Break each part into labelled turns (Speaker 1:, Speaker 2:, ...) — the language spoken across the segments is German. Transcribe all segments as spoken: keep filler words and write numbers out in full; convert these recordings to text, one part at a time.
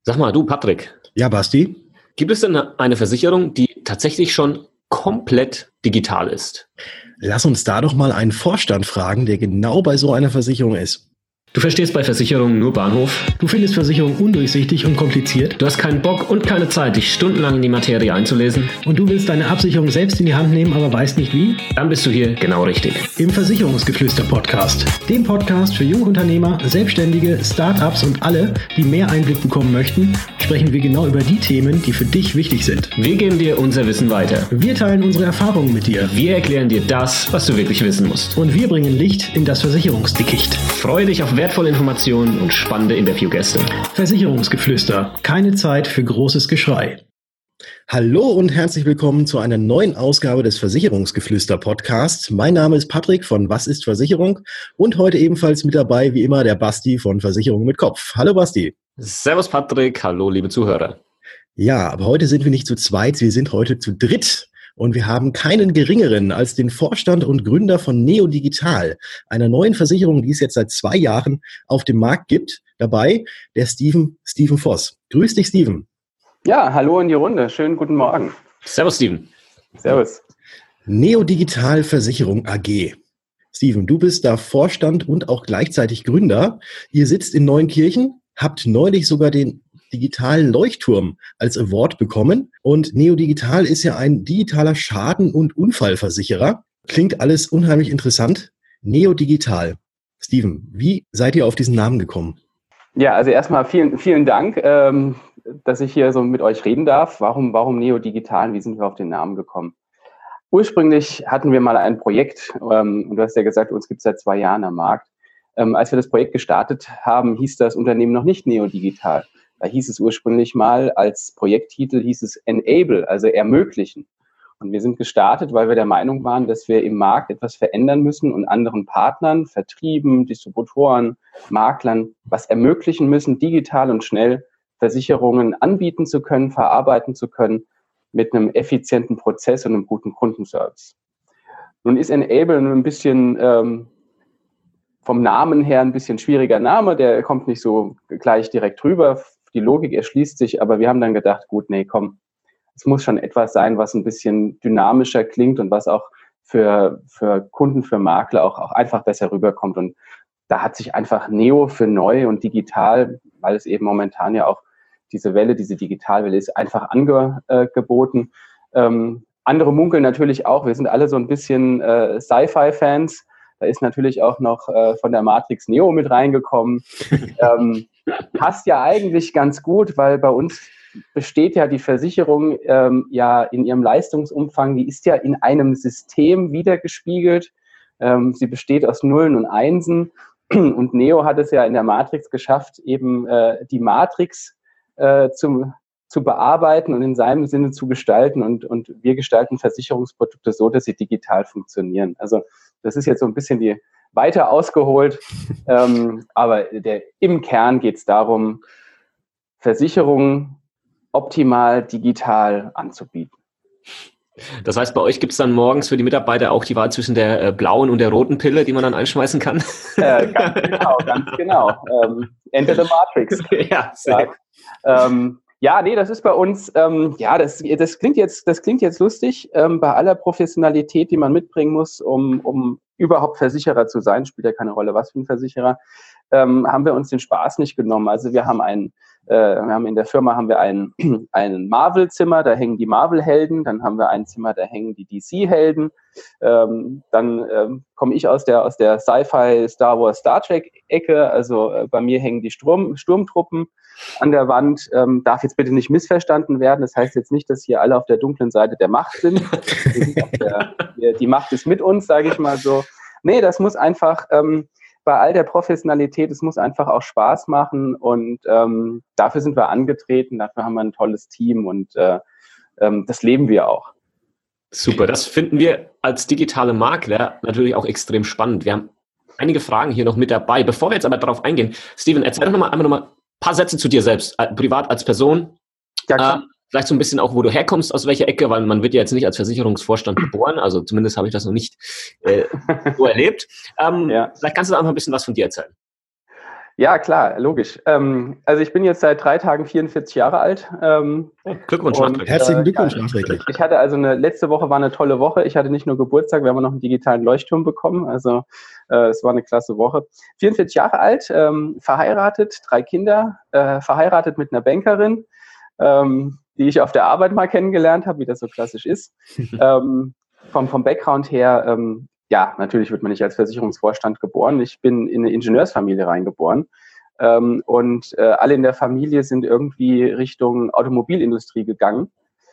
Speaker 1: Sag mal, du Patrick.
Speaker 2: Ja, Basti?
Speaker 1: Gibt es denn eine Versicherung, die tatsächlich schon komplett digital ist?
Speaker 2: Lass uns da doch mal einen Vorstand fragen, der genau bei so einer Versicherung ist.
Speaker 1: Du verstehst bei Versicherungen nur Bahnhof.
Speaker 2: Du findest Versicherungen undurchsichtig und kompliziert.
Speaker 1: Du hast keinen Bock und keine Zeit, dich stundenlang in die Materie einzulesen.
Speaker 2: Und du willst deine Absicherung selbst in die Hand nehmen, aber weißt nicht wie?
Speaker 1: Dann bist du hier genau richtig.
Speaker 2: Im Versicherungsgeflüster-Podcast. Dem Podcast für Jungunternehmer, Selbstständige, Start-ups und alle, die mehr Einblick bekommen möchten, sprechen wir genau über die Themen, die für dich wichtig sind.
Speaker 1: Wir geben dir unser Wissen weiter.
Speaker 2: Wir teilen unsere Erfahrungen mit dir.
Speaker 1: Wir erklären dir das, was du wirklich wissen musst.
Speaker 2: Und wir bringen Licht in das Versicherungsdickicht.
Speaker 1: Freue dich auf wertvolle Informationen und spannende Interviewgäste.
Speaker 2: Versicherungsgeflüster. Keine Zeit für großes Geschrei. Hallo und herzlich willkommen zu einer neuen Ausgabe des Versicherungsgeflüster-Podcasts. Mein Name ist Patrick von Was ist Versicherung und heute ebenfalls mit dabei, wie immer, der Basti von Versicherung mit Kopf. Hallo Basti.
Speaker 1: Servus Patrick, hallo liebe Zuhörer.
Speaker 2: Ja, aber heute sind wir nicht zu zweit, wir sind heute zu dritt. Und wir haben keinen geringeren als den Vorstand und Gründer von Neo Digital, einer neuen Versicherung, die es jetzt seit zwei Jahren auf dem Markt gibt. Dabei der Steven, Steven Voss. Grüß dich, Steven.
Speaker 3: Ja, hallo in die Runde. Schönen guten Morgen.
Speaker 1: Servus, Steven.
Speaker 3: Servus.
Speaker 2: Neo Digital Versicherung A G. Steven, du bist da Vorstand und auch gleichzeitig Gründer. Ihr sitzt in Neunkirchen, habt neulich sogar den digitalen Leuchtturm als Award bekommen. Und Neo Digital ist ja ein digitaler Schaden- und Unfallversicherer. Klingt alles unheimlich interessant. Neo Digital. Steven, wie seid ihr auf diesen Namen gekommen?
Speaker 3: Ja, also erstmal vielen, vielen Dank, ähm, dass ich hier so mit euch reden darf. Warum, warum Neo Digital? Wie sind wir auf den Namen gekommen? Ursprünglich hatten wir mal ein Projekt, ähm, und du hast ja gesagt, uns gibt es seit zwei Jahren am Markt. Ähm, als wir das Projekt gestartet haben, hieß das Unternehmen noch nicht Neo Digital. Da hieß es ursprünglich mal, als Projekttitel hieß es Enable, also ermöglichen. Und wir sind gestartet, weil wir der Meinung waren, dass wir im Markt etwas verändern müssen und anderen Partnern, Vertrieben, Distributoren, Maklern was ermöglichen müssen, digital und schnell Versicherungen anbieten zu können, verarbeiten zu können mit einem effizienten Prozess und einem guten Kundenservice. Nun ist Enable ein bisschen ähm, vom Namen her ein bisschen schwieriger Name, der kommt nicht so gleich direkt rüber. Die Logik erschließt sich, aber wir haben dann gedacht, gut, nee, komm, es muss schon etwas sein, was ein bisschen dynamischer klingt und was auch für, für Kunden, für Makler auch, auch einfach besser rüberkommt. Und da hat sich einfach Neo für neu und digital, weil es eben momentan ja auch diese Welle, diese Digitalwelle ist, einfach angeboten. Ähm, andere munkeln natürlich auch, wir sind alle so ein bisschen äh, Sci-Fi-Fans. Da ist natürlich auch noch äh, von der Matrix Neo mit reingekommen. ähm, passt ja eigentlich ganz gut, weil bei uns besteht ja die Versicherung ähm, ja in ihrem Leistungsumfang, die ist ja in einem System wiedergespiegelt. Ähm, sie besteht aus Nullen und Einsen und Neo hat es ja in der Matrix geschafft, eben äh, die Matrix äh, zum, zu bearbeiten und in seinem Sinne zu gestalten und, und wir gestalten Versicherungsprodukte so, dass sie digital funktionieren. Also das ist jetzt so ein bisschen die weiter ausgeholt, ähm, aber der, im Kern geht es darum, Versicherungen optimal digital anzubieten.
Speaker 1: Das heißt, bei euch gibt es dann morgens für die Mitarbeiter auch die Wahl zwischen der äh, blauen und der roten Pille, die man dann einschmeißen kann?
Speaker 3: Äh, ganz genau, ganz genau. Ähm, Enter the Matrix.
Speaker 1: Ja, sehr.
Speaker 3: Ja, ähm, ja, nee, das ist bei uns, ähm, ja, das, das klingt jetzt, das klingt jetzt lustig, ähm, bei aller Professionalität, die man mitbringen muss, um, um überhaupt Versicherer zu sein, spielt ja keine Rolle, was für ein Versicherer, ähm, haben wir uns den Spaß nicht genommen. Also wir haben einen, äh, wir haben in der Firma haben wir ein, ein Marvel-Zimmer, da hängen die Marvel-Helden, dann haben wir ein Zimmer, da hängen die D C-Helden, ähm, dann ähm, komme ich aus der, aus der Sci-Fi, Star Wars, Star Trek-Ecke, also äh, bei mir hängen die Sturm, Sturmtruppen an der Wand, ähm, darf jetzt bitte nicht missverstanden werden, das heißt jetzt nicht, dass hier alle auf der dunklen Seite der Macht sind, der, der, die Macht ist mit uns, sage ich mal so. Nee, das muss einfach, ähm, bei all der Professionalität, es muss einfach auch Spaß machen und ähm, dafür sind wir angetreten, dafür haben wir ein tolles Team und äh, ähm, das leben wir auch.
Speaker 1: Super, das finden wir als digitale Makler natürlich auch extrem spannend. Wir haben einige Fragen hier noch mit dabei. Bevor wir jetzt aber darauf eingehen, Steven, erzähl doch nochmal einmal noch mal ein paar Sätze zu dir selbst, äh, privat als Person.
Speaker 3: Ja, klar.
Speaker 1: Äh, vielleicht so ein bisschen auch, wo du herkommst, aus welcher Ecke, weil man wird ja jetzt nicht als Versicherungsvorstand geboren, also zumindest habe ich das noch nicht äh, so erlebt. Ähm, ja. Vielleicht kannst du da einfach ein bisschen was von dir erzählen.
Speaker 3: Ja, klar, logisch. Ähm, also ich bin jetzt seit drei Tagen vierundvierzig Jahre alt. Ähm,
Speaker 1: Glückwunsch
Speaker 3: und,
Speaker 1: nachträglich.
Speaker 2: Herzlichen Glückwunsch
Speaker 3: ja,
Speaker 2: nachträglich.
Speaker 3: Ich hatte also eine, letzte Woche war eine tolle Woche. Ich hatte nicht nur Geburtstag, wir haben noch einen digitalen Leuchtturm bekommen. Also äh, es war eine klasse Woche. vierundvierzig Jahre alt, ähm, verheiratet, drei Kinder, äh, verheiratet mit einer Bankerin, ähm, die ich auf der Arbeit mal kennengelernt habe, wie das so klassisch ist. ähm, vom, vom Background her, ähm, ja, natürlich wird man nicht als Versicherungsvorstand geboren. Ich bin in eine Ingenieursfamilie reingeboren. Ähm, und äh, alle in der Familie sind irgendwie Richtung Automobilindustrie gegangen.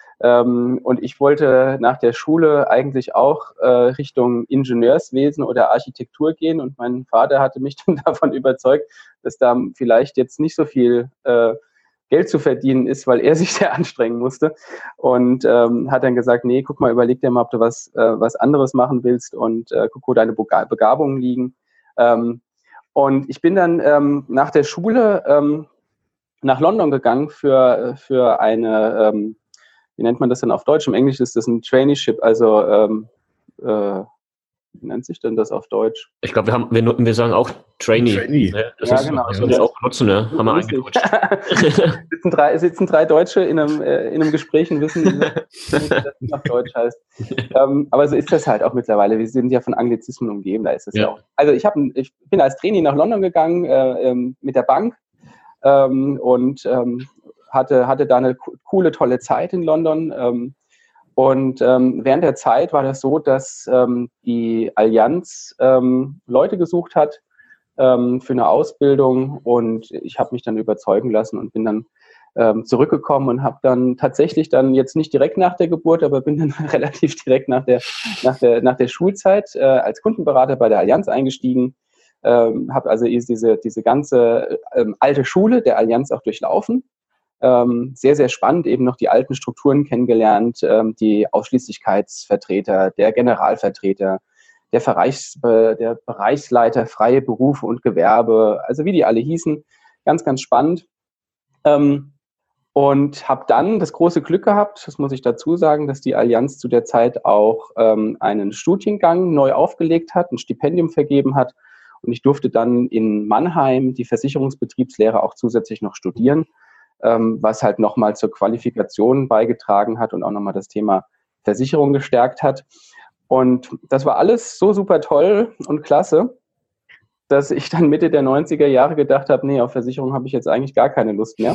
Speaker 3: Ähm, und ich wollte nach der Schule eigentlich auch äh, Richtung Ingenieurswesen oder Architektur gehen. Und mein Vater hatte mich dann davon überzeugt, dass da vielleicht jetzt nicht so viel äh, Geld zu verdienen ist, weil er sich sehr anstrengen musste. Und ähm, hat dann gesagt, nee, guck mal, überleg dir mal, ob du was, äh, was anderes machen willst und äh, guck, wo deine Begabungen liegen. Ähm, und ich bin dann ähm, nach der Schule ähm, nach London gegangen für, für eine, ähm, wie nennt man das denn auf Deutsch? Im Englisch ist das ein Traineeship, also ähm, äh, wie nennt sich denn das auf Deutsch?
Speaker 1: Ich glaube, wir haben, wir, wir sagen auch Trainee.
Speaker 2: Trainee.
Speaker 1: Ne? Das
Speaker 3: Ja,
Speaker 1: ist,
Speaker 3: genau.
Speaker 1: das würde ich auch nutzen, ne? Haben wir eingerutscht.
Speaker 3: sitzen, drei, sitzen drei Deutsche in einem, äh, in einem Gespräch und wissen, wie das auf Deutsch heißt. ähm, aber so ist das halt auch mittlerweile. Wir sind ja von Anglizismen umgeben, da ist es ja. ja auch. Also ich, hab, ich bin als Trainee nach London gegangen äh, ähm, mit der Bank ähm, und ähm, hatte, hatte da eine coole, tolle Zeit in London. Ähm, Und ähm, während der Zeit war das so, dass ähm, die Allianz ähm, Leute gesucht hat ähm, für eine Ausbildung und ich habe mich dann überzeugen lassen und bin dann ähm, zurückgekommen und habe dann tatsächlich dann jetzt nicht direkt nach der Geburt, aber bin dann relativ direkt nach der, nach der, nach der Schulzeit äh, als Kundenberater bei der Allianz eingestiegen. Ähm, habe also diese, diese ganze ähm, alte Schule der Allianz auch durchlaufen. Ähm, sehr, sehr spannend, eben noch die alten Strukturen kennengelernt, ähm, die Ausschließlichkeitsvertreter, der Generalvertreter, der, Bereichs, äh, der Bereichsleiter, freie Berufe und Gewerbe, also wie die alle hießen, ganz, ganz spannend. Ähm, und habe dann das große Glück gehabt, das muss ich dazu sagen, dass die Allianz zu der Zeit auch ähm, einen Studiengang neu aufgelegt hat, ein Stipendium vergeben hat. Und ich durfte dann in Mannheim die Versicherungsbetriebslehre auch zusätzlich noch studieren, was halt nochmal zur Qualifikation beigetragen hat und auch nochmal das Thema Versicherung gestärkt hat. Und das war alles so super toll und klasse, dass ich dann Mitte der neunziger Jahre gedacht habe, nee, auf Versicherung habe ich jetzt eigentlich gar keine Lust mehr.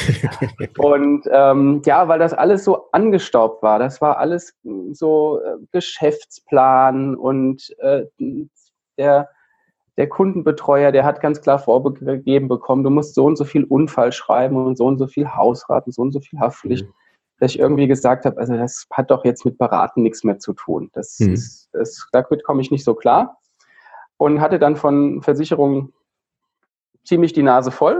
Speaker 3: Und ähm, ja, weil das alles so angestaubt war. Das war alles so äh, Geschäftsplan und äh, der Der Kundenbetreuer, der hat ganz klar vorgegeben bekommen, du musst so und so viel Unfall schreiben und so und so viel Hausrat und so und so viel Haftpflicht, mhm. dass ich irgendwie gesagt habe, also das hat doch jetzt mit Beraten nichts mehr zu tun. Das mhm. ist, das, damit komme ich nicht so klar. Und hatte dann von Versicherungen ziemlich die Nase voll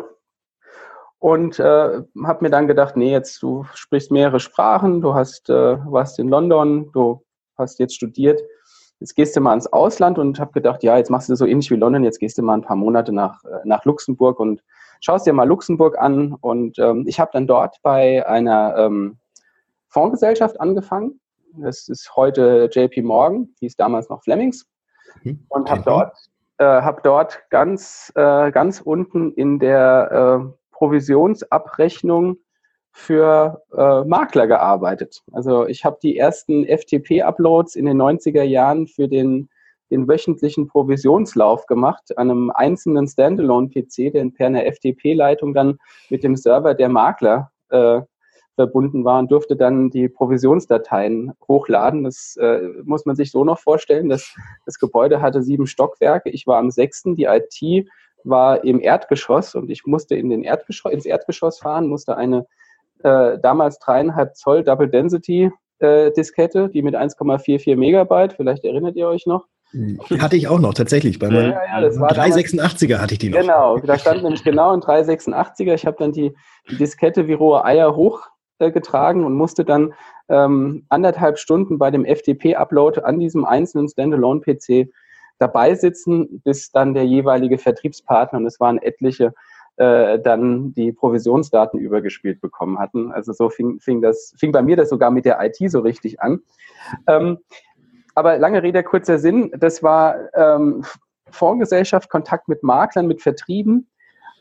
Speaker 3: und äh, habe mir dann gedacht, nee, jetzt du sprichst mehrere Sprachen, du hast, äh, warst in London, du hast jetzt studiert, jetzt gehst du mal ins Ausland und habe gedacht, ja, jetzt machst du so ähnlich wie London, jetzt gehst du mal ein paar Monate nach, nach Luxemburg und schaust dir mal Luxemburg an. Und ähm, ich habe dann dort bei einer ähm, Fondsgesellschaft angefangen. Das ist heute J P Morgan, hieß damals noch Flemings. Und habe dort, äh, hab dort ganz, äh, ganz unten in der äh, Provisionsabrechnung für äh, Makler gearbeitet. Also ich habe die ersten F T P-Uploads in den neunziger Jahren für den, den wöchentlichen Provisionslauf gemacht, an einem einzelnen Standalone-P C, der per einer F T P-Leitung dann mit dem Server der Makler äh, verbunden war und durfte dann die Provisionsdateien hochladen. Das äh, muss man sich so noch vorstellen, dass das Gebäude hatte sieben Stockwerke. Ich war am sechsten, die I T war im Erdgeschoss und ich musste in den Erdgeschoss, ins Erdgeschoss fahren, musste eine Äh, damals dreieinhalb Zoll Double Density äh, Diskette, die mit eins Komma vierundvierzig Megabyte, vielleicht erinnert ihr euch noch.
Speaker 2: Die hatte ich auch noch, tatsächlich. Bei meinem
Speaker 3: ja, ja, das war
Speaker 2: dreihundertsechsundachtziger hatte ich die noch.
Speaker 3: Genau, da stand nämlich genau ein dreihundertsechsundachtziger. Ich habe dann die, die Diskette wie rohe Eier hochgetragen äh, und musste dann ähm, anderthalb Stunden bei dem F T P-Upload an diesem einzelnen Standalone-P C dabei sitzen, bis dann der jeweilige Vertriebspartner, und es waren etliche, Äh, dann die Provisionsdaten übergespielt bekommen hatten. Also so fing, fing, das, fing bei mir das sogar mit der I T so richtig an. Ähm, aber lange Rede, kurzer Sinn, das war ähm, Fondsgesellschaft, Kontakt mit Maklern, mit Vertrieben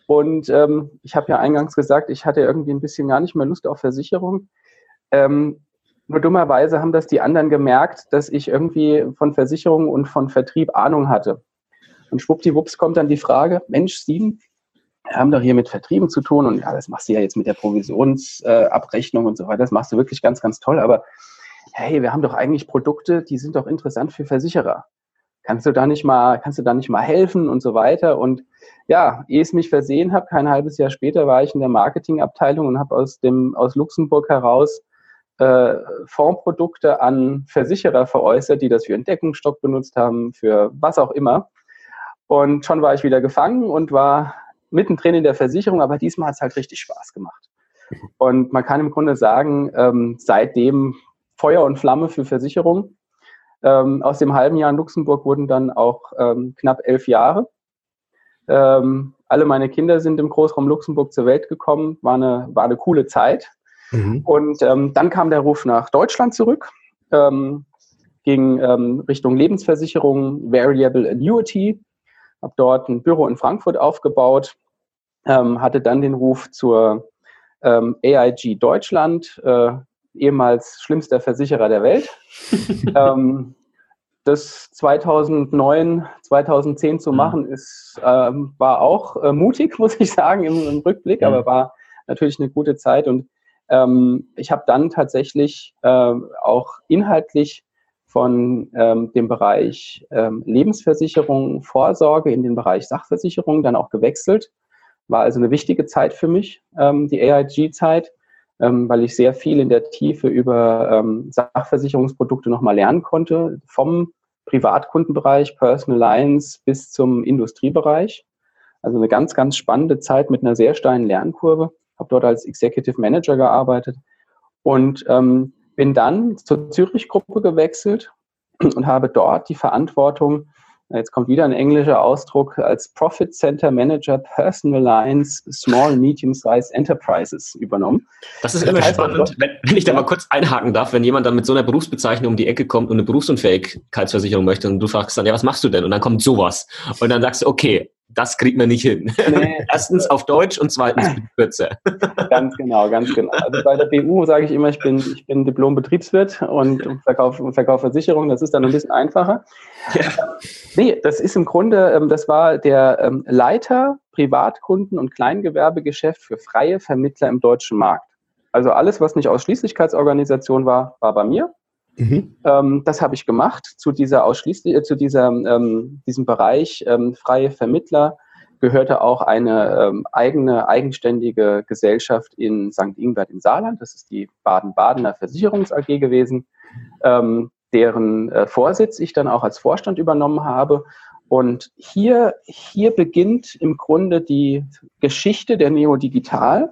Speaker 3: Und ähm, ich habe ja eingangs gesagt, ich hatte irgendwie ein bisschen gar nicht mehr Lust auf Versicherung. Ähm, nur dummerweise haben das die anderen gemerkt, dass ich irgendwie von Versicherung und von Vertrieb Ahnung hatte. Und schwuppdiwupps kommt dann die Frage, Mensch, Steven, wir haben doch hier mit Vertrieben zu tun und ja, das machst du ja jetzt mit der Provisionsabrechnung äh, und so weiter, das machst du wirklich ganz, ganz toll, aber hey, wir haben doch eigentlich Produkte, die sind doch interessant für Versicherer. Kannst du da nicht mal, kannst du da nicht mal helfen und so weiter? Und ja, ehe ich es mich versehen habe, kein halbes Jahr später war ich in der Marketingabteilung und habe aus dem aus Luxemburg heraus äh, Fondsprodukte an Versicherer veräußert, die das für einen Deckungsstock benutzt haben, für was auch immer. Und schon war ich wieder gefangen und war mittendrin in der Versicherung, aber diesmal hat es halt richtig Spaß gemacht. Und man kann im Grunde sagen, ähm, seitdem Feuer und Flamme für Versicherung. Ähm, aus dem halben Jahr in Luxemburg wurden dann auch ähm, knapp elf Jahre. Ähm, alle meine Kinder sind im Großraum Luxemburg zur Welt gekommen. War eine, war eine coole Zeit. Mhm. Und ähm, dann kam der Ruf nach Deutschland zurück, ähm, ging ähm, Richtung Lebensversicherung, Variable Annuity. Habe dort ein Büro in Frankfurt aufgebaut, ähm, hatte dann den Ruf zur ähm, A I G Deutschland, äh, ehemals schlimmster Versicherer der Welt. ähm, das zweitausendneun, zweitausendzehn zu machen, ist, ähm, war auch äh, mutig, muss ich sagen, im, im Rückblick, ja. Aber war natürlich eine gute Zeit. Und ähm, ich habe dann tatsächlich äh, auch inhaltlich von ähm, dem Bereich ähm, Lebensversicherung, Vorsorge in den Bereich Sachversicherung dann auch gewechselt. War also eine wichtige Zeit für mich, ähm, die A I G-Zeit, ähm, weil ich sehr viel in der Tiefe über ähm, Sachversicherungsprodukte nochmal lernen konnte, vom Privatkundenbereich, Personal Lines bis zum Industriebereich. Also eine ganz, ganz spannende Zeit mit einer sehr steilen Lernkurve. Habe dort als Executive Manager gearbeitet und ähm, bin dann zur Zürich-Gruppe gewechselt und habe dort die Verantwortung, jetzt kommt wieder ein englischer Ausdruck, als Profit Center Manager Personal Lines Small Medium-Sized Enterprises übernommen.
Speaker 1: Das ist immer das heißt, spannend, wenn, wenn ich da ja. mal kurz einhaken darf, wenn jemand dann mit so einer Berufsbezeichnung um die Ecke kommt und eine Berufsunfähigkeitsversicherung möchte und du fragst dann, ja, was machst du denn? Und dann kommt sowas. Und dann sagst du, okay, das kriegt man nicht hin. Nee. Erstens auf Deutsch und zweitens kürzer.
Speaker 3: Ganz genau, ganz genau. Also bei der B U sage ich immer, ich bin, ich bin Diplom-Betriebswirt und verkaufe verkauf Versicherungen. Das ist dann ein bisschen einfacher. Ja. Nee, das ist im Grunde, das war der Leiter Privatkunden- und Kleingewerbegeschäft für freie Vermittler im deutschen Markt. Also alles, was nicht Ausschließlichkeitsorganisation war, war bei mir. Mhm. Ähm, das habe ich gemacht zu dieser ausschließlich, äh, zu dieser, ähm, diesem Bereich ähm, freie Vermittler gehörte auch eine ähm, eigene, eigenständige Gesellschaft in Sankt Ingbert im Saarland. Das ist die Baden-Badener Versicherungs A G gewesen, ähm, deren äh, Vorsitz ich dann auch als Vorstand übernommen habe. Und hier, hier beginnt im Grunde die Geschichte der Neo Digital,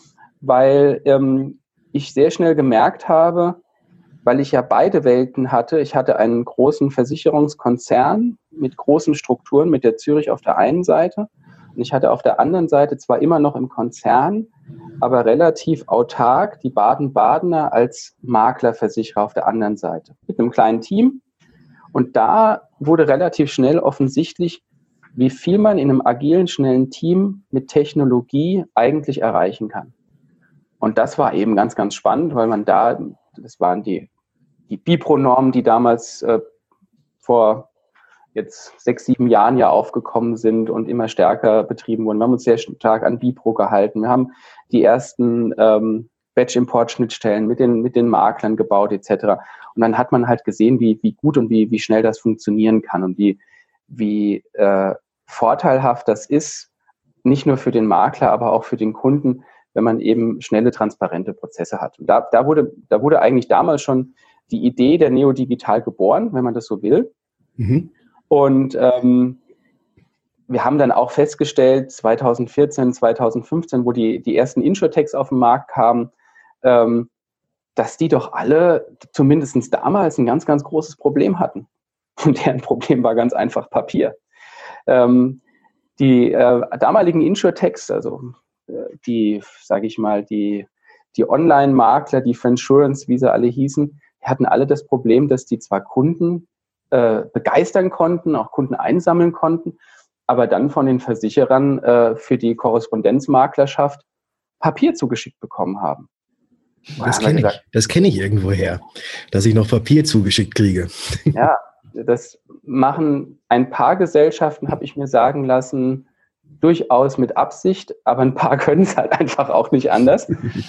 Speaker 3: weil ähm, ich sehr schnell gemerkt habe, weil ich ja beide Welten hatte. Ich hatte einen großen Versicherungskonzern mit großen Strukturen, mit der Zürich auf der einen Seite. Und ich hatte auf der anderen Seite zwar immer noch im Konzern, aber relativ autark die Baden-Badener als Maklerversicherer auf der anderen Seite. Mit einem kleinen Team. Und da wurde relativ schnell offensichtlich, wie viel man in einem agilen, schnellen Team mit Technologie eigentlich erreichen kann. Und das war eben ganz, ganz spannend, weil man da, das waren die, die BIPRO-Normen, die damals äh, vor jetzt sechs, sieben Jahren ja aufgekommen sind und immer stärker betrieben wurden. Wir haben uns sehr stark an BIPRO gehalten. Wir haben die ersten ähm, Batch-Import-Schnittstellen mit den, mit den Maklern gebaut et cetera. Und dann hat man halt gesehen, wie, wie gut und wie, wie schnell das funktionieren kann und wie, wie äh, vorteilhaft das ist, nicht nur für den Makler, aber auch für den Kunden, wenn man eben schnelle, transparente Prozesse hat. Und da, da, wurde, da wurde eigentlich damals schon die Idee der Neo Digital geboren, wenn man das so will. Mhm. Und ähm, wir haben dann auch festgestellt, zweitausendvierzehn, zweitausendfünfzehn, wo die, die ersten Insurtechs auf den Markt kamen, ähm, dass die doch alle, zumindest damals, ein ganz, ganz großes Problem hatten. Und deren Problem war ganz einfach Papier. Ähm, die äh, damaligen Insurtechs, also die, sage ich mal, die, die Online-Makler, die Friendsurance, wie sie alle hießen, die hatten alle das Problem, dass die zwar Kunden äh, begeistern konnten, auch Kunden einsammeln konnten, aber dann von den Versicherern äh, für die Korrespondenzmaklerschaft Papier zugeschickt bekommen haben.
Speaker 2: Das kenne ich. Das kenne ich irgendwoher, dass ich noch Papier zugeschickt kriege.
Speaker 3: Ja, das machen ein paar Gesellschaften, habe ich mir sagen lassen, durchaus mit Absicht, aber ein paar können es halt einfach auch nicht anders.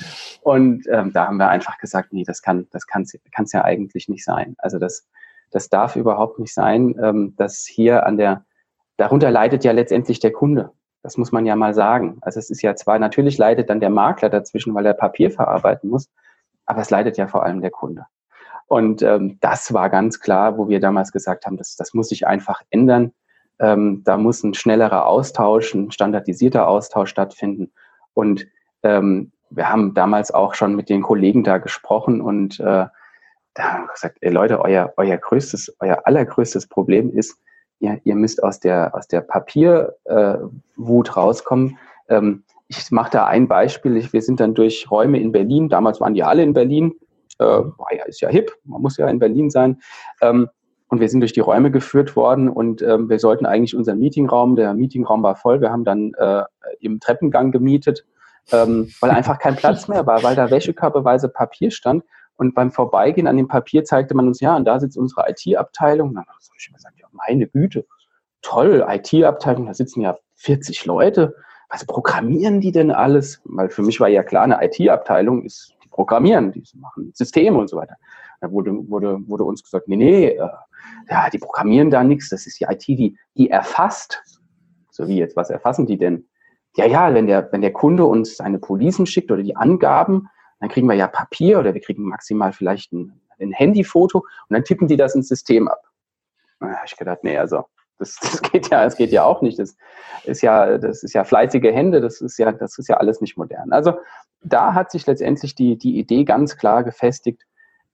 Speaker 3: Und ähm, da haben wir einfach gesagt, nee, das kann das kann's, kann's ja eigentlich nicht sein. Also das, das darf überhaupt nicht sein, ähm, dass hier an der, darunter leidet ja letztendlich der Kunde. Das muss man ja mal sagen. Also es ist ja zwar, natürlich leidet dann der Makler dazwischen, weil er Papier verarbeiten muss, aber es leidet ja vor allem der Kunde. Und ähm, das war ganz klar, wo wir damals gesagt haben, das, das muss sich einfach ändern. Ähm, da muss ein schnellerer Austausch, ein standardisierter Austausch stattfinden. Und ähm, wir haben damals auch schon mit den Kollegen da gesprochen und äh, da haben wir gesagt, ey Leute, euer, euer größtes, euer allergrößtes Problem ist, ihr, ihr müsst aus der, aus der Papierwut äh, rauskommen. Ähm, ich mache da ein Beispiel. Ich, wir sind dann durch Räume in Berlin, damals waren die alle in Berlin, äh, war ja, ist ja hip, man muss ja in Berlin sein. Ähm, Und wir sind durch die Räume geführt worden und ähm, wir sollten eigentlich unseren Meetingraum, der Meetingraum war voll, wir haben dann äh, im Treppengang gemietet, ähm, weil einfach kein Platz mehr war, weil da wäschekörbeweise Papier stand. Und beim Vorbeigehen an dem Papier zeigte man uns, ja, und da sitzt unsere I T-Abteilung. Dann habe ich mir gesagt, ja, meine Güte, toll, I T-Abteilung, da sitzen ja vierzig Leute. Was programmieren die denn alles? Weil für mich war ja klar, eine I T-Abteilung ist, die programmieren, die machen Systeme und so weiter. Da wurde, wurde, wurde uns gesagt, nee, nee, äh, ja, die programmieren da nichts, das ist die I T, die, die erfasst. So wie jetzt, was erfassen die denn? Ja, ja, wenn der, wenn der Kunde uns seine Policen schickt oder die Angaben, dann kriegen wir ja Papier oder wir kriegen maximal vielleicht ein, ein Handyfoto und dann tippen die das ins System ab. Da habe ich gedacht, nee, also das, das geht ja, das geht ja auch nicht. Das ist ja, das ist ja fleißige Hände, das ist ja, das ist ja alles nicht modern. Also da hat sich letztendlich die, die Idee ganz klar gefestigt,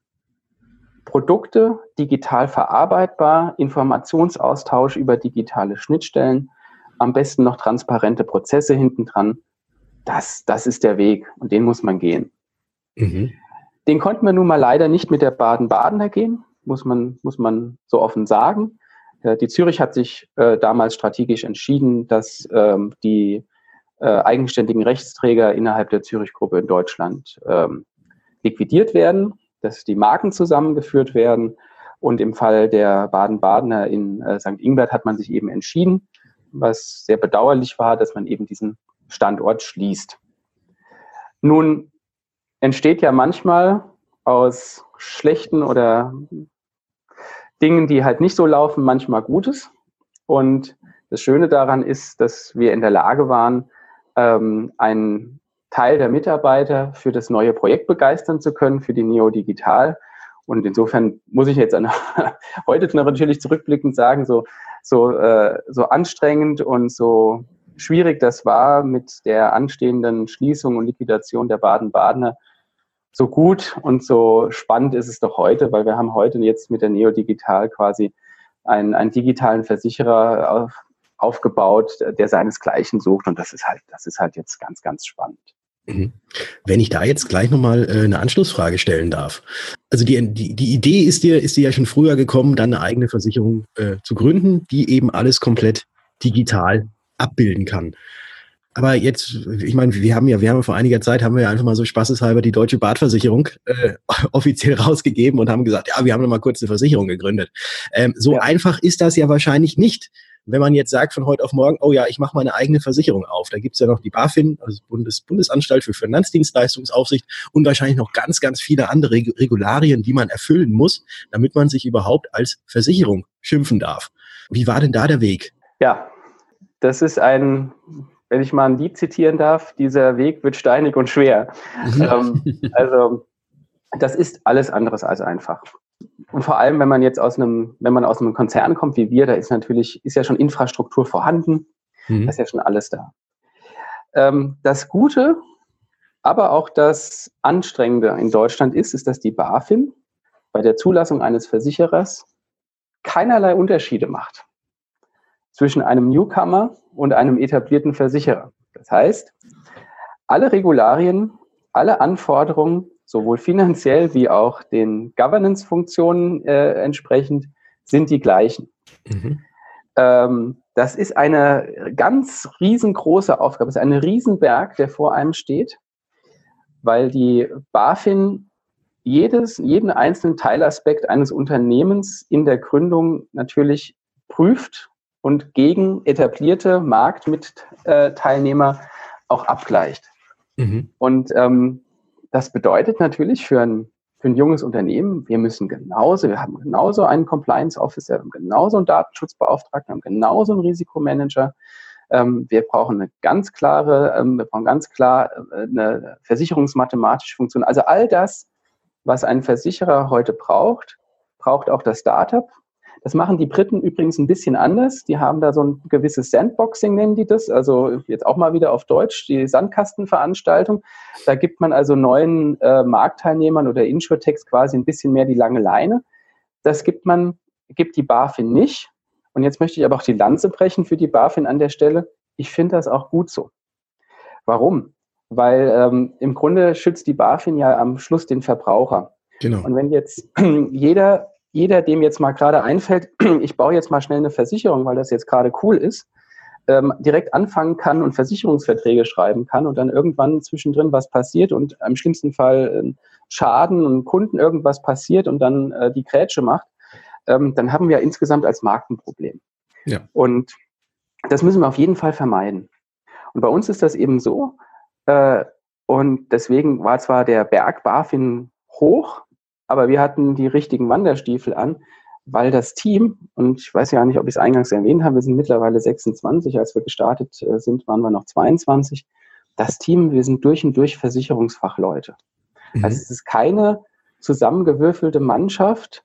Speaker 3: Produkte digital verarbeitbar, Informationsaustausch über digitale Schnittstellen, am besten noch transparente Prozesse hinten dran. Das, das ist der Weg und den muss man gehen. Mhm. Den konnten wir nun mal leider nicht mit der Baden-Badener gehen, muss man, muss man so offen sagen. Die Zürich hat sich äh, damals strategisch entschieden, dass ähm, die äh, eigenständigen Rechtsträger innerhalb der Zürich-Gruppe in Deutschland ähm, liquidiert werden, dass die Marken zusammengeführt werden. Und im Fall der Baden-Badener in äh, Sankt Ingbert hat man sich eben entschieden, was sehr bedauerlich war, dass man eben diesen Standort schließt. Nun entsteht ja manchmal aus schlechten oder Dingen, die halt nicht so laufen, manchmal Gutes. Und das Schöne daran ist, dass wir in der Lage waren, ähm, einen Teil der Mitarbeiter für das neue Projekt begeistern zu können, für die Neo Digital. Und insofern muss ich jetzt an, heute natürlich zurückblickend sagen, so, so, äh, so anstrengend und so schwierig das war mit der anstehenden Schließung und Liquidation der Baden-Badener, so gut und so spannend ist es doch heute, weil wir haben heute jetzt mit der Neo Digital quasi einen, einen digitalen Versicherer auf, aufgebaut, der seinesgleichen sucht. Und das ist halt, das ist halt jetzt ganz, ganz spannend.
Speaker 2: Wenn ich da jetzt gleich nochmal äh, eine Anschlussfrage stellen darf. Also die, die, die Idee ist dir, ist dir ja schon früher gekommen, dann eine eigene Versicherung äh, zu gründen, die eben alles komplett digital abbilden kann. Aber jetzt, ich meine, wir haben ja, wir haben ja vor einiger Zeit, haben wir ja einfach mal so spaßeshalber die Deutsche Badversicherung äh, offiziell rausgegeben und haben gesagt, ja, wir haben noch mal kurz eine Versicherung gegründet. Ähm, so ja. Einfach ist das ja wahrscheinlich nicht. Wenn man jetzt sagt von heute auf morgen, oh ja, ich mache meine eigene Versicherung auf. Da gibt's ja noch die BaFin, also Bundes, Bundesanstalt für Finanzdienstleistungsaufsicht und wahrscheinlich noch ganz, ganz viele andere Regularien, die man erfüllen muss, damit man sich überhaupt als Versicherung schimpfen darf. Wie war denn da der Weg?
Speaker 3: Ja, das ist ein... Wenn ich mal ein Lied zitieren darf, dieser Weg wird steinig und schwer. ähm, also das ist alles anderes als einfach. Und vor allem, wenn man jetzt aus einem, wenn man aus einem Konzern kommt wie wir, da ist natürlich, ist ja schon Infrastruktur vorhanden, mhm. Da ist ja schon alles da. Ähm, das Gute, aber auch das Anstrengende in Deutschland ist, ist, dass die BaFin bei der Zulassung eines Versicherers keinerlei Unterschiede macht zwischen einem Newcomer und einem etablierten Versicherer. Das heißt, alle Regularien, alle Anforderungen, sowohl finanziell wie auch den Governance-Funktionen äh, entsprechend, sind die gleichen. Mhm. Ähm, das ist eine ganz riesengroße Aufgabe, es ist ein Riesenberg, der vor einem steht, weil die BaFin jedes, jeden einzelnen Teilaspekt eines Unternehmens in der Gründung natürlich prüft und gegen etablierte Marktmitteilnehmer auch abgleicht. Mhm. Und ähm, das bedeutet natürlich für ein, für ein junges Unternehmen, wir müssen genauso, wir haben genauso einen Compliance Officer, wir haben genauso einen Datenschutzbeauftragten, wir haben genauso einen Risikomanager. Ähm, wir brauchen eine ganz klare, ähm, wir brauchen ganz klar äh, eine versicherungsmathematische Funktion. Also all das, was ein Versicherer heute braucht, braucht auch das Startup. Das machen die Briten übrigens ein bisschen anders. Die haben da so ein gewisses Sandboxing, nennen die das. Also jetzt auch mal wieder auf Deutsch, die Sandkastenveranstaltung. Da gibt man also neuen äh, Marktteilnehmern oder Insurtechs quasi ein bisschen mehr die lange Leine. Das gibt man, gibt die BaFin nicht. Und jetzt möchte ich aber auch die Lanze brechen für die BaFin an der Stelle. Ich finde das auch gut so. Warum? Weil ähm, im Grunde schützt die BaFin ja am Schluss den Verbraucher. Genau. Und wenn jetzt jeder Jeder, dem jetzt mal gerade einfällt, ich baue jetzt mal schnell eine Versicherung, weil das jetzt gerade cool ist, ähm, direkt anfangen kann und Versicherungsverträge schreiben kann und dann irgendwann zwischendrin was passiert und im schlimmsten Fall äh, Schaden und Kunden irgendwas passiert und dann äh, die Grätsche macht, ähm, dann haben wir insgesamt als Markt ein Problem. Ja. Und das müssen wir auf jeden Fall vermeiden. Und bei uns ist das eben so, äh, und deswegen war zwar der Berg BaFin hoch, aber wir hatten die richtigen Wanderstiefel an, weil das Team, und ich weiß ja nicht, ob ich es eingangs erwähnt habe, wir sind mittlerweile sechsundzwanzig, als wir gestartet sind, waren wir noch zweiundzwanzig. Das Team, wir sind durch und durch Versicherungsfachleute. Mhm. Also es ist keine zusammengewürfelte Mannschaft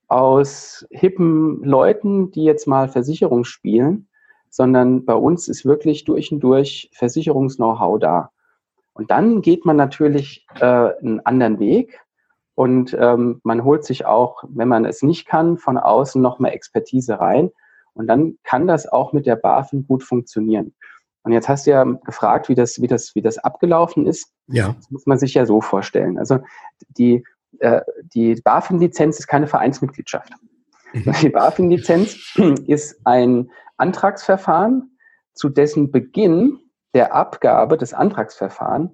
Speaker 3: aus hippen Leuten, die jetzt mal Versicherung spielen, sondern bei uns ist wirklich durch und durch Versicherungs-Know-how da. Und dann geht man natürlich äh, einen anderen Weg. Und ähm, man holt sich auch, wenn man es nicht kann, von außen noch mehr Expertise rein. Und dann kann das auch mit der BaFin gut funktionieren. Und jetzt hast du ja gefragt, wie das, wie das, wie das abgelaufen ist. Ja. Das muss man sich ja so vorstellen. Also die, äh, die BaFin-Lizenz ist keine Vereinsmitgliedschaft. Mhm. Die BaFin-Lizenz ist ein Antragsverfahren, zu dessen Beginn der Abgabe des Antragsverfahrens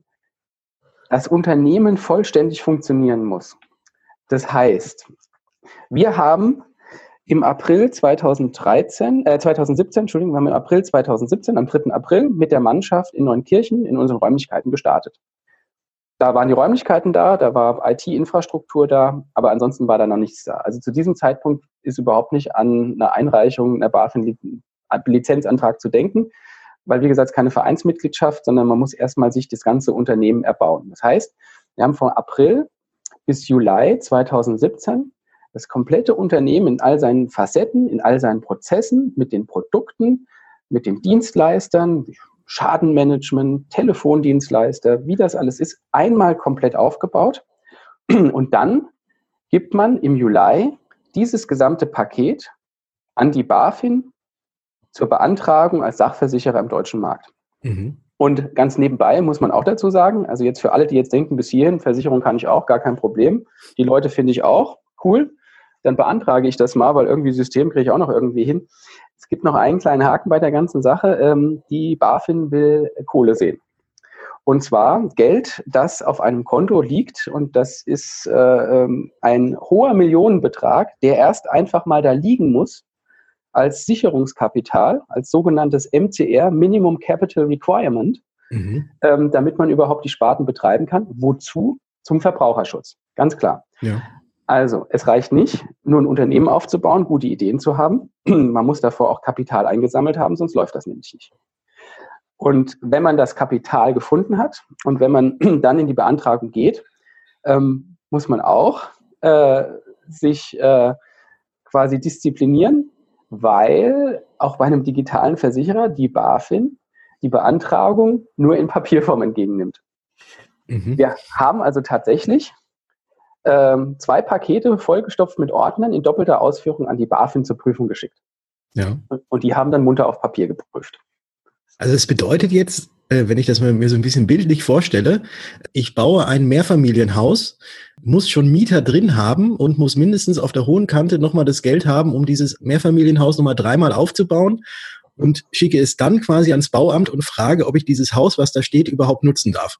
Speaker 3: das Unternehmen vollständig funktionieren muss. Das heißt, wir haben im April zweitausenddreizehn, äh, zweitausendsiebzehn, Entschuldigung, wir haben im April zweitausendsiebzehn, am dritten April, mit der Mannschaft in Neunkirchen in unseren Räumlichkeiten gestartet. Da waren die Räumlichkeiten da, da war I T-Infrastruktur da, aber ansonsten war da noch nichts da. Also zu diesem Zeitpunkt ist überhaupt nicht an eine Einreichung einer BaFin-Lizenzantrag zu denken, weil, wie gesagt, keine Vereinsmitgliedschaft, sondern man muss erstmal sich das ganze Unternehmen erbauen. Das heißt, wir haben von April bis Juli zweitausendsiebzehn das komplette Unternehmen in all seinen Facetten, in all seinen Prozessen, mit den Produkten, mit den Dienstleistern, Schadenmanagement, Telefondienstleister, wie das alles ist, einmal komplett aufgebaut. Und dann gibt man im Juli dieses gesamte Paket an die BaFin zur Beantragung als Sachversicherer im deutschen Markt. Mhm. Und ganz nebenbei muss man auch dazu sagen, also jetzt für alle, die jetzt denken, bis hierhin, Versicherung kann ich auch, gar kein Problem. Die Leute finde ich auch cool. Dann beantrage ich das mal, weil irgendwie System kriege ich auch noch irgendwie hin. Es gibt noch einen kleinen Haken bei der ganzen Sache. Ähm, die BaFin will Kohle sehen. Und zwar Geld, das auf einem Konto liegt. Und das ist äh, ein hoher Millionenbetrag, der erst einfach mal da liegen muss, als Sicherungskapital, als sogenanntes M C R, Minimum Capital Requirement, mhm. ähm, damit man überhaupt die Sparten betreiben kann. Wozu? Zum Verbraucherschutz. Ganz klar. Ja. Also, es reicht nicht, nur ein Unternehmen aufzubauen, gute Ideen zu haben. Man muss davor auch Kapital eingesammelt haben, sonst läuft das nämlich nicht. Und wenn man das Kapital gefunden hat und wenn man dann in die Beantragung geht, ähm, muss man auch äh, sich äh, quasi disziplinieren, weil auch bei einem digitalen Versicherer die BaFin die Beantragung nur in Papierform entgegennimmt. Mhm. Wir haben also tatsächlich ähm, zwei Pakete vollgestopft mit Ordnern in doppelter Ausführung an die BaFin zur Prüfung geschickt. Ja. Und die haben dann munter auf Papier geprüft.
Speaker 2: Also das bedeutet jetzt, äh, wenn ich das mal mir so ein bisschen bildlich vorstelle, ich baue ein Mehrfamilienhaus, muss schon Mieter drin haben und muss mindestens auf der hohen Kante nochmal das Geld haben, um dieses Mehrfamilienhaus nochmal dreimal aufzubauen. und schicke es dann quasi ans Bauamt und frage, ob ich dieses Haus, was da steht, überhaupt nutzen darf.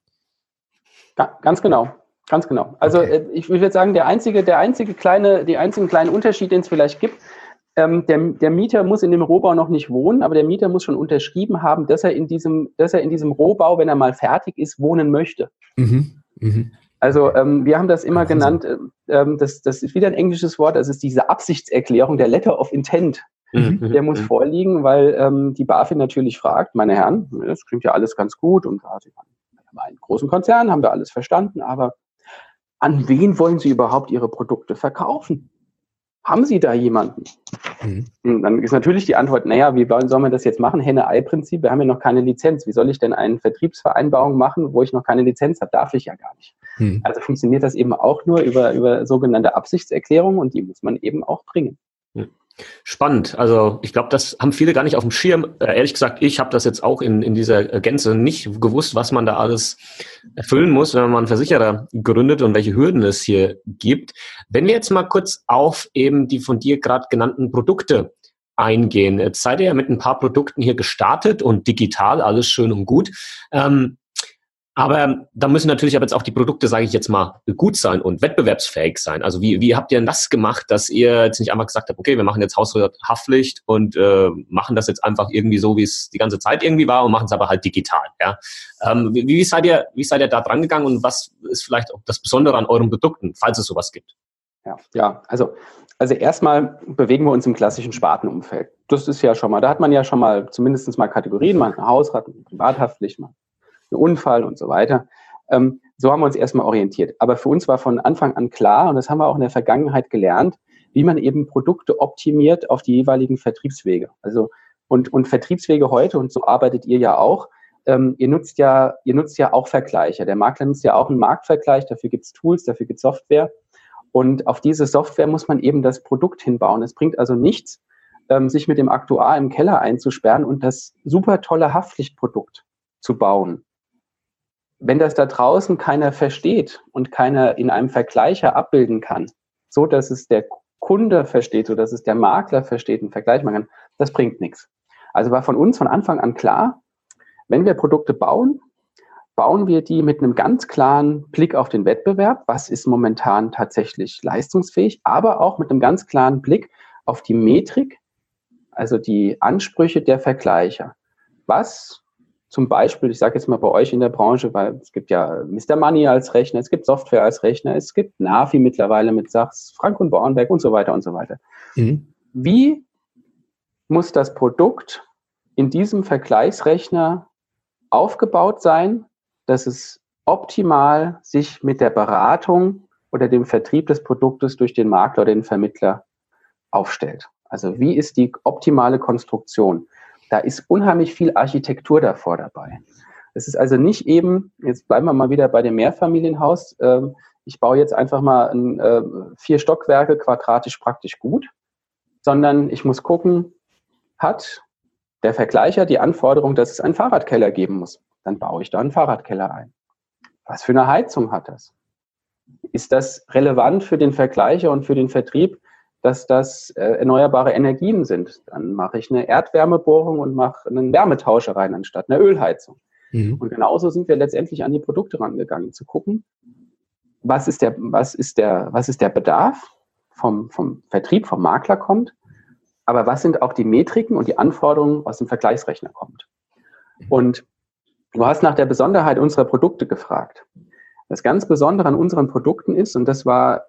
Speaker 3: Ja, ganz genau. Ganz genau. Also okay. ich würde sagen, der einzige, der einzige kleine, die einzigen kleinen Unterschied, den es vielleicht gibt, ähm, der, der Mieter muss in dem Rohbau noch nicht wohnen, aber der Mieter muss schon unterschrieben haben, dass er in diesem, dass er in diesem Rohbau, wenn er mal fertig ist, wohnen möchte. Mhm. Mhm. Also ähm, wir haben das immer also. genannt, ähm, das, das ist wieder ein englisches Wort, das ist diese Absichtserklärung, der Letter of Intent. Mhm. Der muss mhm. vorliegen, weil ähm, die BaFin natürlich fragt, meine Herren, das klingt ja alles ganz gut und also, bei einem großen Konzern haben wir alles verstanden, aber an wen wollen Sie überhaupt Ihre Produkte verkaufen? Haben Sie da jemanden? Mhm. Und dann ist natürlich die Antwort, naja, wie sollen wir das jetzt machen? Henne-Ei-Prinzip, wir haben ja noch keine Lizenz. Wie soll ich denn eine Vertriebsvereinbarung machen, wo ich noch keine Lizenz habe? Darf ich ja gar nicht. Mhm. Also funktioniert das eben auch nur über, über sogenannte Absichtserklärungen und die muss man eben auch bringen.
Speaker 1: Mhm. Spannend. Also ich glaube, das haben viele gar nicht auf dem Schirm. Äh, ehrlich gesagt, ich habe das jetzt auch in, in dieser Gänze nicht gewusst, was man da alles erfüllen muss, wenn man einen Versicherer gründet und welche Hürden es hier gibt. Wenn wir jetzt mal kurz auf eben die von dir gerade genannten Produkte eingehen. Jetzt seid ihr ja mit ein paar Produkten hier gestartet und digital, alles schön und gut. Ähm, Aber da müssen natürlich aber jetzt auch die Produkte, sage ich jetzt mal, gut sein und wettbewerbsfähig sein. Also wie, wie habt ihr denn das gemacht, dass ihr jetzt nicht einfach gesagt habt, okay, wir machen jetzt Hausrathaftpflicht und äh, machen das jetzt einfach irgendwie so, wie es die ganze Zeit irgendwie war und machen es aber halt digital. Ja? Ähm, wie, wie, seid ihr, wie seid ihr da dran gegangen und was ist vielleicht auch das Besondere an euren Produkten, falls es sowas gibt?
Speaker 3: Ja, ja also, also erstmal bewegen wir uns im klassischen Spartenumfeld. Das ist ja schon mal, da hat man ja schon mal zumindest mal Kategorien, mal eine Hausrat, eine Privathaftpflicht, mal ein Unfall und so weiter. Ähm, so haben wir uns erstmal orientiert. Aber für uns war von Anfang an klar, und das haben wir auch in der Vergangenheit gelernt, wie man eben Produkte optimiert auf die jeweiligen Vertriebswege. Also und, und Vertriebswege heute, und so arbeitet ihr ja auch, ähm, ihr nutzt ja, ihr nutzt ja auch Vergleiche. Der Makler nutzt ja auch einen Marktvergleich, dafür gibt es Tools, dafür gibt es Software. Und auf diese Software muss man eben das Produkt hinbauen. Es bringt also nichts, ähm, sich mit dem Aktuar im Keller einzusperren und das super tolle Haftpflichtprodukt zu bauen. Wenn das da draußen keiner versteht und keiner in einem Vergleicher abbilden kann, so dass es der Kunde versteht, so dass es der Makler versteht und Vergleich machen kann, das bringt nichts. Also war von uns von Anfang an klar, wenn wir Produkte bauen, bauen wir die mit einem ganz klaren Blick auf den Wettbewerb, was ist momentan tatsächlich leistungsfähig, aber auch mit einem ganz klaren Blick auf die Metrik, also die Ansprüche der Vergleicher. Was zum Beispiel, ich sage jetzt mal bei euch in der Branche, weil es gibt ja Mister Money als Rechner, es gibt Software als Rechner, es gibt Navi mittlerweile mit Sachs, Frank und Bornberg und so weiter und so weiter. Mhm. Wie muss das Produkt in diesem Vergleichsrechner aufgebaut sein, dass es optimal sich mit der Beratung oder dem Vertrieb des Produktes durch den Makler oder den Vermittler aufstellt? Also wie ist die optimale Konstruktion? Da ist unheimlich viel Architektur davor dabei. Es ist also nicht eben, jetzt bleiben wir mal wieder bei dem Mehrfamilienhaus, äh, ich baue jetzt einfach mal ein, äh, vier Stockwerke quadratisch praktisch gut, sondern ich muss gucken, hat der Vergleicher die Anforderung, dass es einen Fahrradkeller geben muss. Dann baue ich da einen Fahrradkeller ein. Was für eine Heizung hat das? Ist das relevant für den Vergleicher und für den Vertrieb, dass das äh, erneuerbare Energien sind? Dann mache ich eine Erdwärmebohrung und mache einen Wärmetauscher rein, anstatt einer Ölheizung. Mhm. Und genauso sind wir letztendlich an die Produkte rangegangen, zu gucken, was ist der, was ist der, was ist der Bedarf vom, vom Vertrieb, vom Makler kommt, aber was sind auch die Metriken und die Anforderungen aus dem Vergleichsrechner kommt. Und du hast nach der Besonderheit unserer Produkte gefragt. Das ganz Besondere an unseren Produkten ist, und das war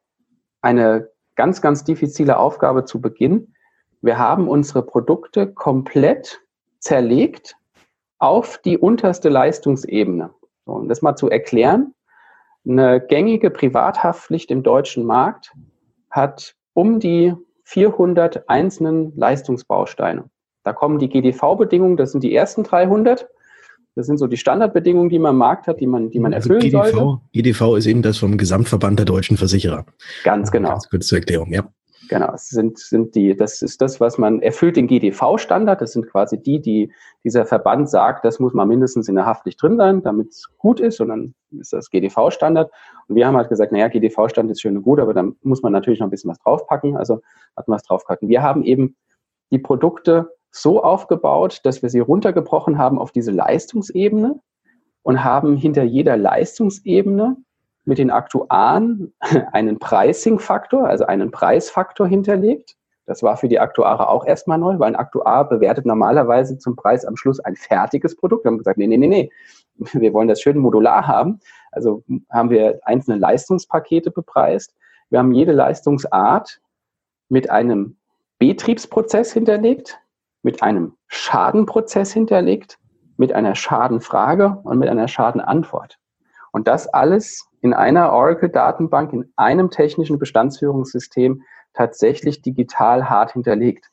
Speaker 3: eine ganz, ganz diffizile Aufgabe zu Beginn, wir haben unsere Produkte komplett zerlegt auf die unterste Leistungsebene. So, um das mal zu erklären, eine gängige Privathaftpflicht im deutschen Markt hat um die vierhundert einzelnen Leistungsbausteine. Da kommen die G D V-Bedingungen, das sind die ersten dreihundert. Das sind so die Standardbedingungen, die man im Markt hat, die man, die man erfüllen
Speaker 2: also G D V,
Speaker 3: sollte.
Speaker 2: G D V ist eben das vom Gesamtverband der deutschen Versicherer.
Speaker 3: Ganz genau.
Speaker 2: Ganz kurz zur Erklärung, ja.
Speaker 3: Genau, es sind, sind die, das ist das, was man erfüllt, den G D V-Standard. Das sind quasi die, die dieser Verband sagt, das muss mal mindestens in der Haftpflicht drin sein, damit es gut ist. Und dann ist das G D V-Standard. Und wir haben halt gesagt, naja, G D V-Standard ist schön und gut, aber dann muss man natürlich noch ein bisschen was draufpacken. Also hat man was draufpacken. Wir haben eben die Produkte so aufgebaut, dass wir sie runtergebrochen haben auf diese Leistungsebene und haben hinter jeder Leistungsebene mit den Aktuaren einen Pricing-Faktor, also einen Preisfaktor hinterlegt. Das war für die Aktuare auch erstmal neu, weil ein Aktuar bewertet normalerweise zum Preis am Schluss ein fertiges Produkt. Wir haben gesagt, nee, nee, nee, nee, wir wollen das schön modular haben. Also haben wir einzelne Leistungspakete bepreist. Wir haben jede Leistungsart mit einem Betriebsprozess hinterlegt, mit einem Schadenprozess hinterlegt, mit einer Schadenfrage und mit einer Schadenantwort. Und das alles in einer Oracle-Datenbank, in einem technischen Bestandsführungssystem tatsächlich digital hart hinterlegt.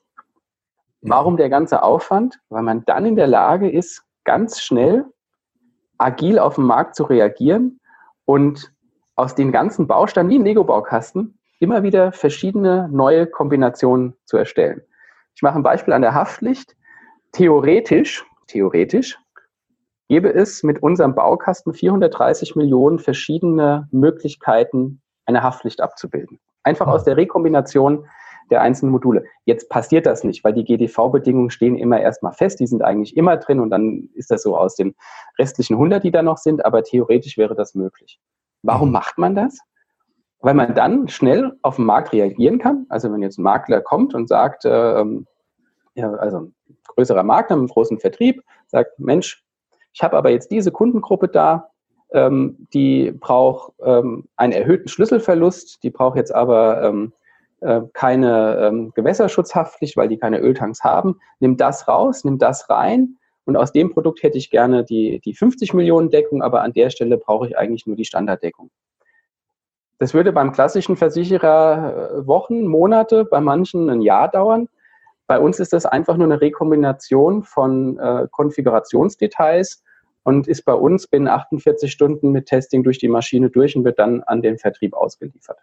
Speaker 3: Warum der ganze Aufwand? Weil man dann in der Lage ist, ganz schnell, agil auf den Markt zu reagieren und aus den ganzen Bausteinen, wie ein Lego-Baukasten, immer wieder verschiedene neue Kombinationen zu erstellen. Ich mache ein Beispiel an der Haftpflicht. Theoretisch, theoretisch gäbe es mit unserem Baukasten vierhundertdreißig Millionen verschiedene Möglichkeiten, eine Haftpflicht abzubilden. Einfach aus der Rekombination der einzelnen Module. Jetzt passiert das nicht, weil die G D V-Bedingungen stehen immer erstmal fest, die sind eigentlich immer drin und dann ist das so aus den restlichen hundert, die da noch sind, aber theoretisch wäre das möglich. Warum mhm. macht man das? Weil man dann schnell auf den Markt reagieren kann. Also wenn jetzt ein Makler kommt und sagt, äh, ja, also ein größerer Makler mit einem großen Vertrieb, sagt, Mensch, ich habe aber jetzt diese Kundengruppe da, ähm, die braucht ähm, einen erhöhten Schlüsselverlust, die braucht jetzt aber ähm, äh, keine ähm, Gewässerschutzhaftpflicht, weil die keine Öltanks haben. Nimm das raus, nimm das rein und aus dem Produkt hätte ich gerne die, die fünfzig Millionen Deckung, aber an der Stelle brauche ich eigentlich nur die Standarddeckung. Das würde beim klassischen Versicherer Wochen, Monate, bei manchen ein Jahr dauern. Bei uns ist das einfach nur eine Rekombination von äh, Konfigurationsdetails und ist bei uns binnen achtundvierzig Stunden mit Testing durch die Maschine durch und wird dann an den Vertrieb ausgeliefert.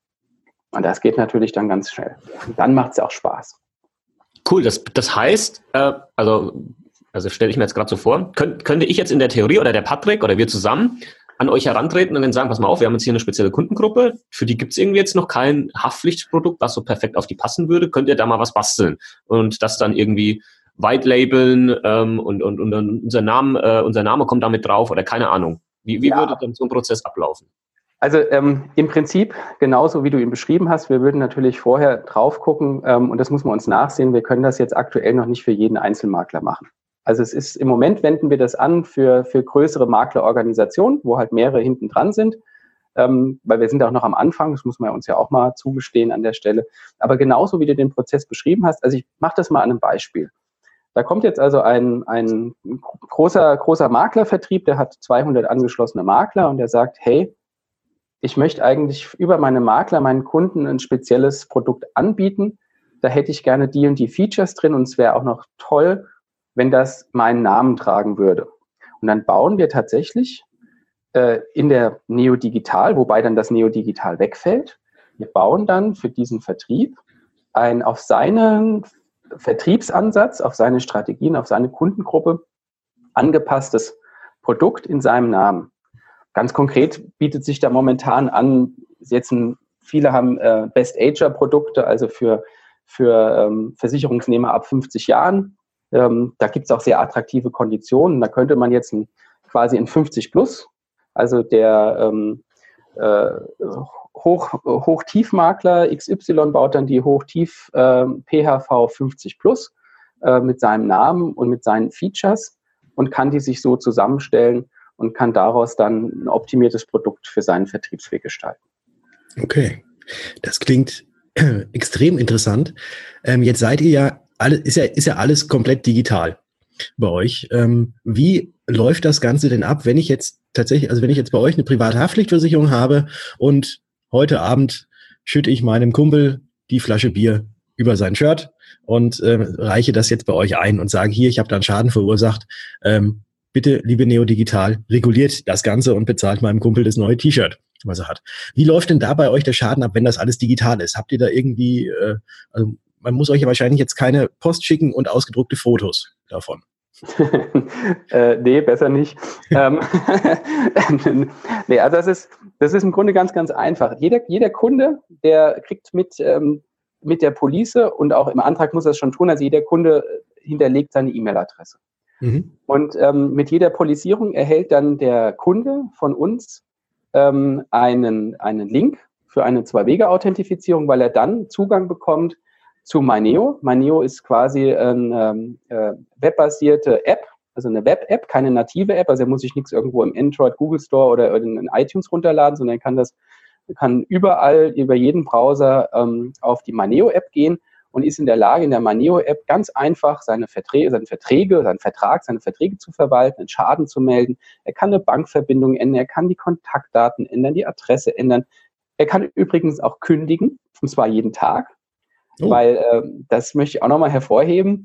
Speaker 3: Und das geht natürlich dann ganz schnell. Und dann macht es auch Spaß.
Speaker 1: Cool, das, das heißt, äh, also, also stelle ich mir jetzt gerade so vor, könnt, könnte ich jetzt in der Theorie oder der Patrick oder wir zusammen an euch herantreten und dann sagen, pass mal auf, wir haben jetzt hier eine spezielle Kundengruppe, für die gibt es irgendwie jetzt noch kein Haftpflichtprodukt, was so perfekt auf die passen würde, könnt ihr da mal was basteln und das dann irgendwie white labeln ähm, und, und, und dann unser Name, äh, unser Name kommt damit drauf oder keine Ahnung. Wie, wie ja. würde dann so ein Prozess ablaufen?
Speaker 3: Also ähm, im Prinzip genauso, wie du ihn beschrieben hast. Wir würden natürlich vorher drauf gucken ähm, und das muss man uns nachsehen. Wir können das jetzt aktuell noch nicht für jeden Einzelmakler machen. Also es ist im Moment wenden wir das an für, für größere Maklerorganisationen, wo halt mehrere hinten dran sind, ähm, weil wir sind auch noch am Anfang, das muss man uns ja auch mal zugestehen an der Stelle. Aber genauso wie du den Prozess beschrieben hast, also ich mache das mal an einem Beispiel. Da kommt jetzt also ein, ein großer, großer Maklervertrieb, der hat zweihundert angeschlossene Makler und der sagt, hey, ich möchte eigentlich über meine Makler meinen Kunden ein spezielles Produkt anbieten. Da hätte ich gerne die und die Features drin und es wäre auch noch toll, wenn das meinen Namen tragen würde. Und dann bauen wir tatsächlich äh, in der Neo-Digital, wobei dann das Neo-Digital wegfällt, wir bauen dann für diesen Vertrieb ein auf seinen Vertriebsansatz, auf seine Strategien, auf seine Kundengruppe angepasstes Produkt in seinem Namen. Ganz konkret bietet sich da momentan an, jetzt ein, viele haben äh, Best-Ager-Produkte, also für, für ähm, Versicherungsnehmer ab fünfzig Jahren. Ähm, da gibt es auch sehr attraktive Konditionen. Da könnte man jetzt ein, quasi ein fünfzig plus, also der ähm, äh, Hoch, Hoch-Tief-Makler X Y baut dann die Hoch-Tief äh, P H V fünfzig plus äh, mit seinem Namen und mit seinen Features und kann die sich so zusammenstellen und kann daraus dann ein optimiertes Produkt für seinen Vertriebsweg gestalten.
Speaker 2: Okay, das klingt äh, extrem interessant. Ähm, jetzt seid ihr ja, alle, ist ja, ist ja alles komplett digital bei euch. Ähm, wie läuft das Ganze denn ab, wenn ich jetzt tatsächlich, also wenn ich jetzt bei euch eine private Haftpflichtversicherung habe und heute Abend schütte ich meinem Kumpel die Flasche Bier über sein Shirt und äh, reiche das jetzt bei euch ein und sage, hier, ich habe da einen Schaden verursacht. Ähm, bitte, liebe Neo Digital, reguliert das Ganze und bezahlt meinem Kumpel das neue T-Shirt, was er hat. Wie läuft denn da bei euch der Schaden ab, wenn das alles digital ist? Habt ihr da irgendwie, äh, also man muss euch ja wahrscheinlich jetzt keine Post schicken und ausgedruckte Fotos davon.
Speaker 3: äh, nee, besser nicht. ähm, nee, also das ist, das ist im Grunde ganz, ganz einfach. Jeder, jeder Kunde, der kriegt mit, ähm, mit der Police und auch im Antrag muss er es schon tun, also jeder Kunde hinterlegt seine E-Mail-Adresse.
Speaker 2: Mhm.
Speaker 3: Und ähm, mit jeder Polisierung erhält dann der Kunde von uns ähm, einen, einen Link für eine Zwei-Wege-Authentifizierung, weil er dann Zugang bekommt zu MyNeo. MyNeo ist quasi eine äh, webbasierte App, also eine Web-App, keine native App. Also er muss sich nichts irgendwo im Android, Google Store oder in iTunes runterladen, sondern er kann das kann überall über jeden Browser ähm, auf die MyNeo-App gehen und ist in der Lage, in der MyNeo-App ganz einfach seine Verträge, seine Verträge, seinen Vertrag, seine Verträge zu verwalten, einen Schaden zu melden. Er kann eine Bankverbindung ändern, er kann die Kontaktdaten ändern, die Adresse ändern. Er kann übrigens auch kündigen, und zwar jeden Tag, oh. weil äh, das möchte ich auch nochmal hervorheben.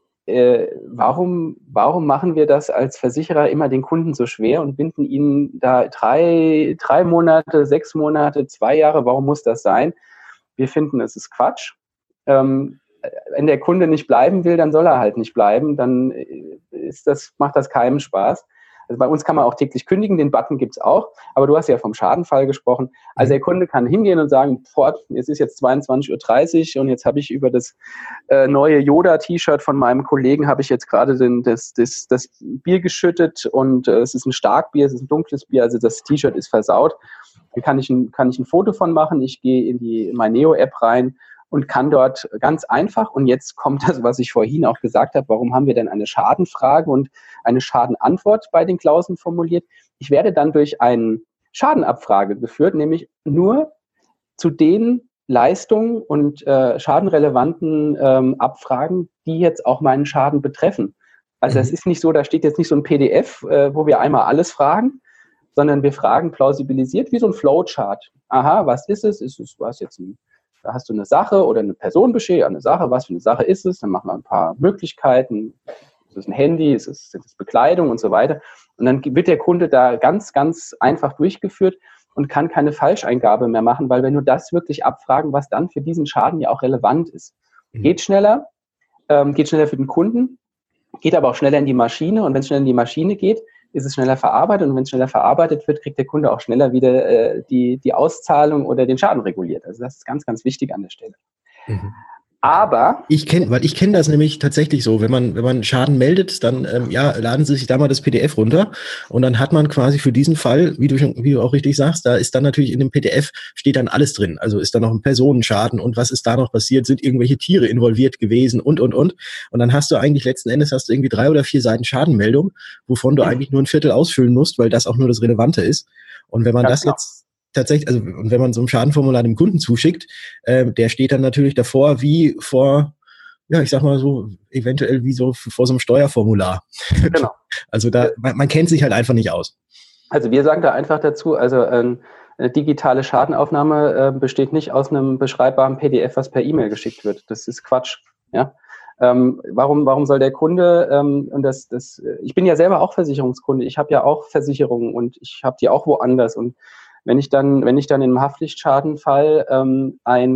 Speaker 3: Äh, warum, warum machen wir das als Versicherer immer den Kunden so schwer und binden ihnen da drei, drei Monate, sechs Monate, zwei Jahre? Warum muss das sein? Wir finden, es ist Quatsch. Ähm, wenn der Kunde nicht bleiben will, dann soll er halt nicht bleiben. Dann ist das, macht das keinem Spaß. Also bei uns kann man auch täglich kündigen, den Button gibt es auch, aber du hast ja vom Schadenfall gesprochen. Also der Kunde kann hingehen und sagen, boah, es ist jetzt zweiundzwanzig Uhr dreißig und jetzt habe ich über das äh, neue Yoda-T-Shirt von meinem Kollegen, habe ich jetzt gerade den, das, das, das Bier geschüttet und äh, es ist ein Starkbier, es ist ein dunkles Bier, also das T-Shirt ist versaut. Da kann ich ein, kann ich ein Foto von machen, ich gehe in die MyNeo-App rein und kann dort ganz einfach, und jetzt kommt das, was ich vorhin auch gesagt habe, warum haben wir denn eine Schadenfrage und eine Schadenantwort bei den Klauseln formuliert? Ich werde dann durch eine Schadenabfrage geführt, nämlich nur zu den Leistungen und äh, schadenrelevanten ähm, Abfragen, die jetzt auch meinen Schaden betreffen. Also es ist nicht so, da steht jetzt nicht so ein P D F, äh, wo wir einmal alles fragen, sondern wir fragen plausibilisiert wie so ein Flowchart. Aha, was ist es? Ist es was jetzt ein Da hast du eine Sache oder eine Person besteht, eine Sache, was für eine Sache ist es? Dann machen wir ein paar Möglichkeiten. Ist es ein Handy? Ist es, ist es Bekleidung und so weiter? Und dann wird der Kunde da ganz, ganz einfach durchgeführt und kann keine Falscheingabe mehr machen, weil wir nur das wirklich abfragen, was dann für diesen Schaden ja auch relevant ist. Mhm. Geht schneller, ähm, geht schneller für den Kunden, geht aber auch schneller in die Maschine. Und wenn es schneller in die Maschine geht, ist es schneller verarbeitet, und wenn es schneller verarbeitet wird, kriegt der Kunde auch schneller wieder äh, die, die Auszahlung oder den Schaden reguliert. Also das ist ganz, ganz wichtig an der Stelle. Mhm. Aber
Speaker 2: ich kenne, weil ich kenne das nämlich tatsächlich so, wenn man wenn man Schaden meldet, dann ähm, ja laden Sie sich da mal das P D F runter und dann hat man quasi für diesen Fall, wie du schon, wie du auch richtig sagst, da ist dann natürlich in dem P D F steht dann alles drin. Also ist da noch ein Personenschaden und was ist da noch passiert, sind irgendwelche Tiere involviert gewesen und und und und dann hast du eigentlich letzten Endes hast du irgendwie drei oder vier Seiten Schadenmeldung, wovon du eigentlich nur ein Viertel ausfüllen musst, weil das auch nur das Relevante ist. Und wenn man
Speaker 3: ja,
Speaker 2: das
Speaker 3: klar.
Speaker 2: jetzt tatsächlich, also und wenn man so ein Schadenformular dem Kunden zuschickt, äh, der steht dann natürlich davor wie vor, ja, ich sag mal so, eventuell wie so vor so einem Steuerformular.
Speaker 3: Genau.
Speaker 2: Also da, man, man kennt sich halt einfach nicht aus.
Speaker 3: Also wir sagen da einfach dazu, also ähm, eine digitale Schadenaufnahme äh, besteht nicht aus einem beschreibbaren P D F, was per E-Mail geschickt wird. Das ist Quatsch, ja. Ähm, warum, warum soll der Kunde, ähm, und das, das, ich bin ja selber auch Versicherungskunde, ich habe ja auch Versicherungen und ich habe die auch woanders, und Wenn ich dann, wenn ich dann im Haftpflichtschadenfall ähm, ein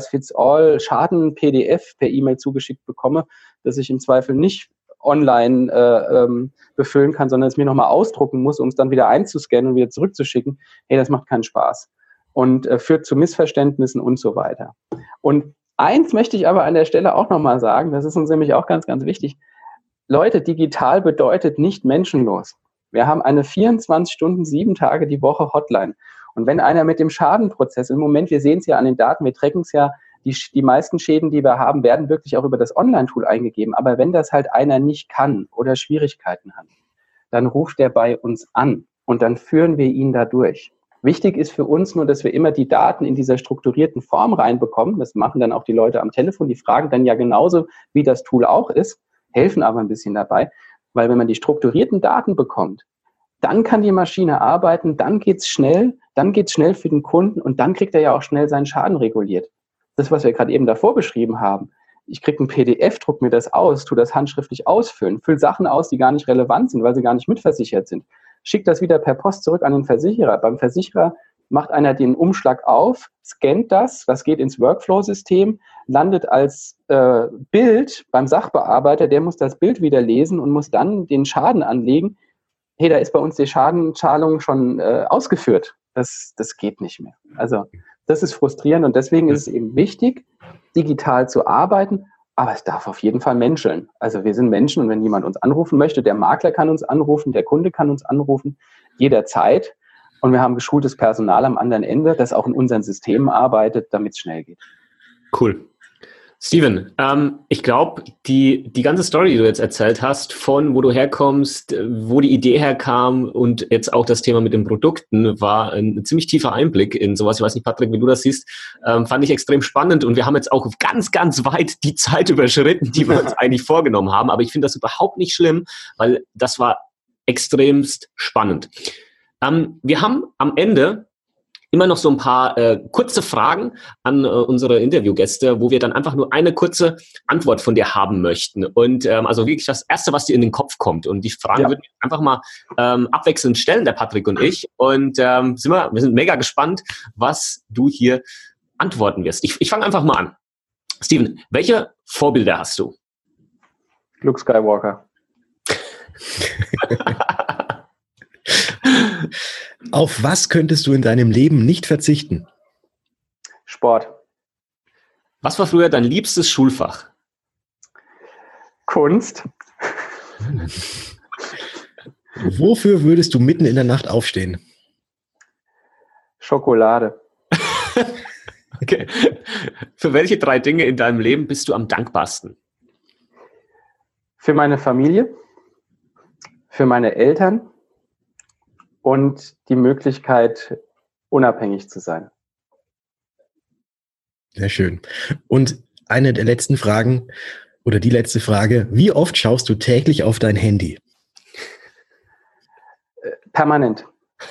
Speaker 3: One-Size-Fits-All-Schaden-P D F per E-Mail zugeschickt bekomme, das ich im Zweifel nicht online äh, ähm, befüllen kann, sondern es mir nochmal ausdrucken muss, um es dann wieder einzuscannen und wieder zurückzuschicken, hey, das macht keinen Spaß und äh, führt zu Missverständnissen und so weiter. Und eins möchte ich aber an der Stelle auch nochmal sagen, das ist uns nämlich auch ganz, ganz wichtig. Leute, digital bedeutet nicht menschenlos. Wir haben eine vierundzwanzig Stunden, sieben Tage die Woche Hotline. Und wenn einer mit dem Schadenprozess, im Moment, wir sehen es ja an den Daten, wir tracken es ja, die, die meisten Schäden, die wir haben, werden wirklich auch über das Online-Tool eingegeben. Aber wenn das halt einer nicht kann oder Schwierigkeiten hat, dann ruft er bei uns an und dann führen wir ihn da durch. Wichtig ist für uns nur, dass wir immer die Daten in dieser strukturierten Form reinbekommen. Das machen dann auch die Leute am Telefon. Die fragen dann ja genauso, wie das Tool auch ist, helfen aber ein bisschen dabei. Weil wenn man die strukturierten Daten bekommt, dann kann die Maschine arbeiten, dann geht's schnell, dann geht's schnell für den Kunden und dann kriegt er ja auch schnell seinen Schaden reguliert. Das, was wir gerade eben davor beschrieben haben, ich kriege ein P D F, druck mir das aus, tu das handschriftlich ausfüllen, füll Sachen aus, die gar nicht relevant sind, weil sie gar nicht mitversichert sind. Schick das wieder per Post zurück an den Versicherer. Beim Versicherer macht einer den Umschlag auf, scannt das, das geht ins Workflow-System, landet als äh, Bild beim Sachbearbeiter, der muss das Bild wieder lesen und muss dann den Schaden anlegen. Hey, da ist bei uns die Schadenzahlung schon äh, ausgeführt. Das, das geht nicht mehr. Also das ist frustrierend und deswegen ist es eben wichtig, digital zu arbeiten, aber es darf auf jeden Fall menscheln. Also wir sind Menschen und wenn jemand uns anrufen möchte, der Makler kann uns anrufen, der Kunde kann uns anrufen, jederzeit. Und wir haben geschultes Personal am anderen Ende, das auch in unseren Systemen arbeitet, damit es schnell geht.
Speaker 1: Cool. Steven, ähm, ich glaube, die, die ganze Story, die du jetzt erzählt hast, von wo du herkommst, wo die Idee herkam und jetzt auch das Thema mit den Produkten, war ein ziemlich tiefer Einblick in sowas. Ich weiß nicht, Patrick, wie du das siehst, ähm, fand ich extrem spannend und wir haben jetzt auch ganz, ganz weit die Zeit überschritten, die wir uns eigentlich vorgenommen haben. Aber ich finde das überhaupt nicht schlimm, weil das war extremst spannend. Ähm, wir haben am Ende immer noch so ein paar äh, kurze Fragen an äh, unsere Interviewgäste, wo wir dann einfach nur eine kurze Antwort von dir haben möchten. Und ähm, also wirklich das Erste, was dir in den Kopf kommt. Und die Fragen ja. würden wir einfach mal ähm, abwechselnd stellen, der Patrick und ich. Und ähm, sind wir, wir sind mega gespannt, was du hier antworten wirst. Ich, ich fange einfach mal an. Steven, welche Vorbilder hast du?
Speaker 3: Luke Skywalker.
Speaker 2: Auf was könntest du in deinem Leben nicht verzichten?
Speaker 3: Sport.
Speaker 1: Was war früher dein liebstes Schulfach?
Speaker 3: Kunst.
Speaker 2: Wofür würdest du mitten in der Nacht aufstehen?
Speaker 3: Schokolade.
Speaker 1: Okay. Für welche drei Dinge in deinem Leben bist du am dankbarsten?
Speaker 3: Für meine Familie, für meine Eltern und die Möglichkeit, unabhängig zu sein.
Speaker 2: Sehr schön. Und eine der letzten Fragen oder die letzte Frage, wie oft schaust du täglich auf dein Handy?
Speaker 3: Permanent.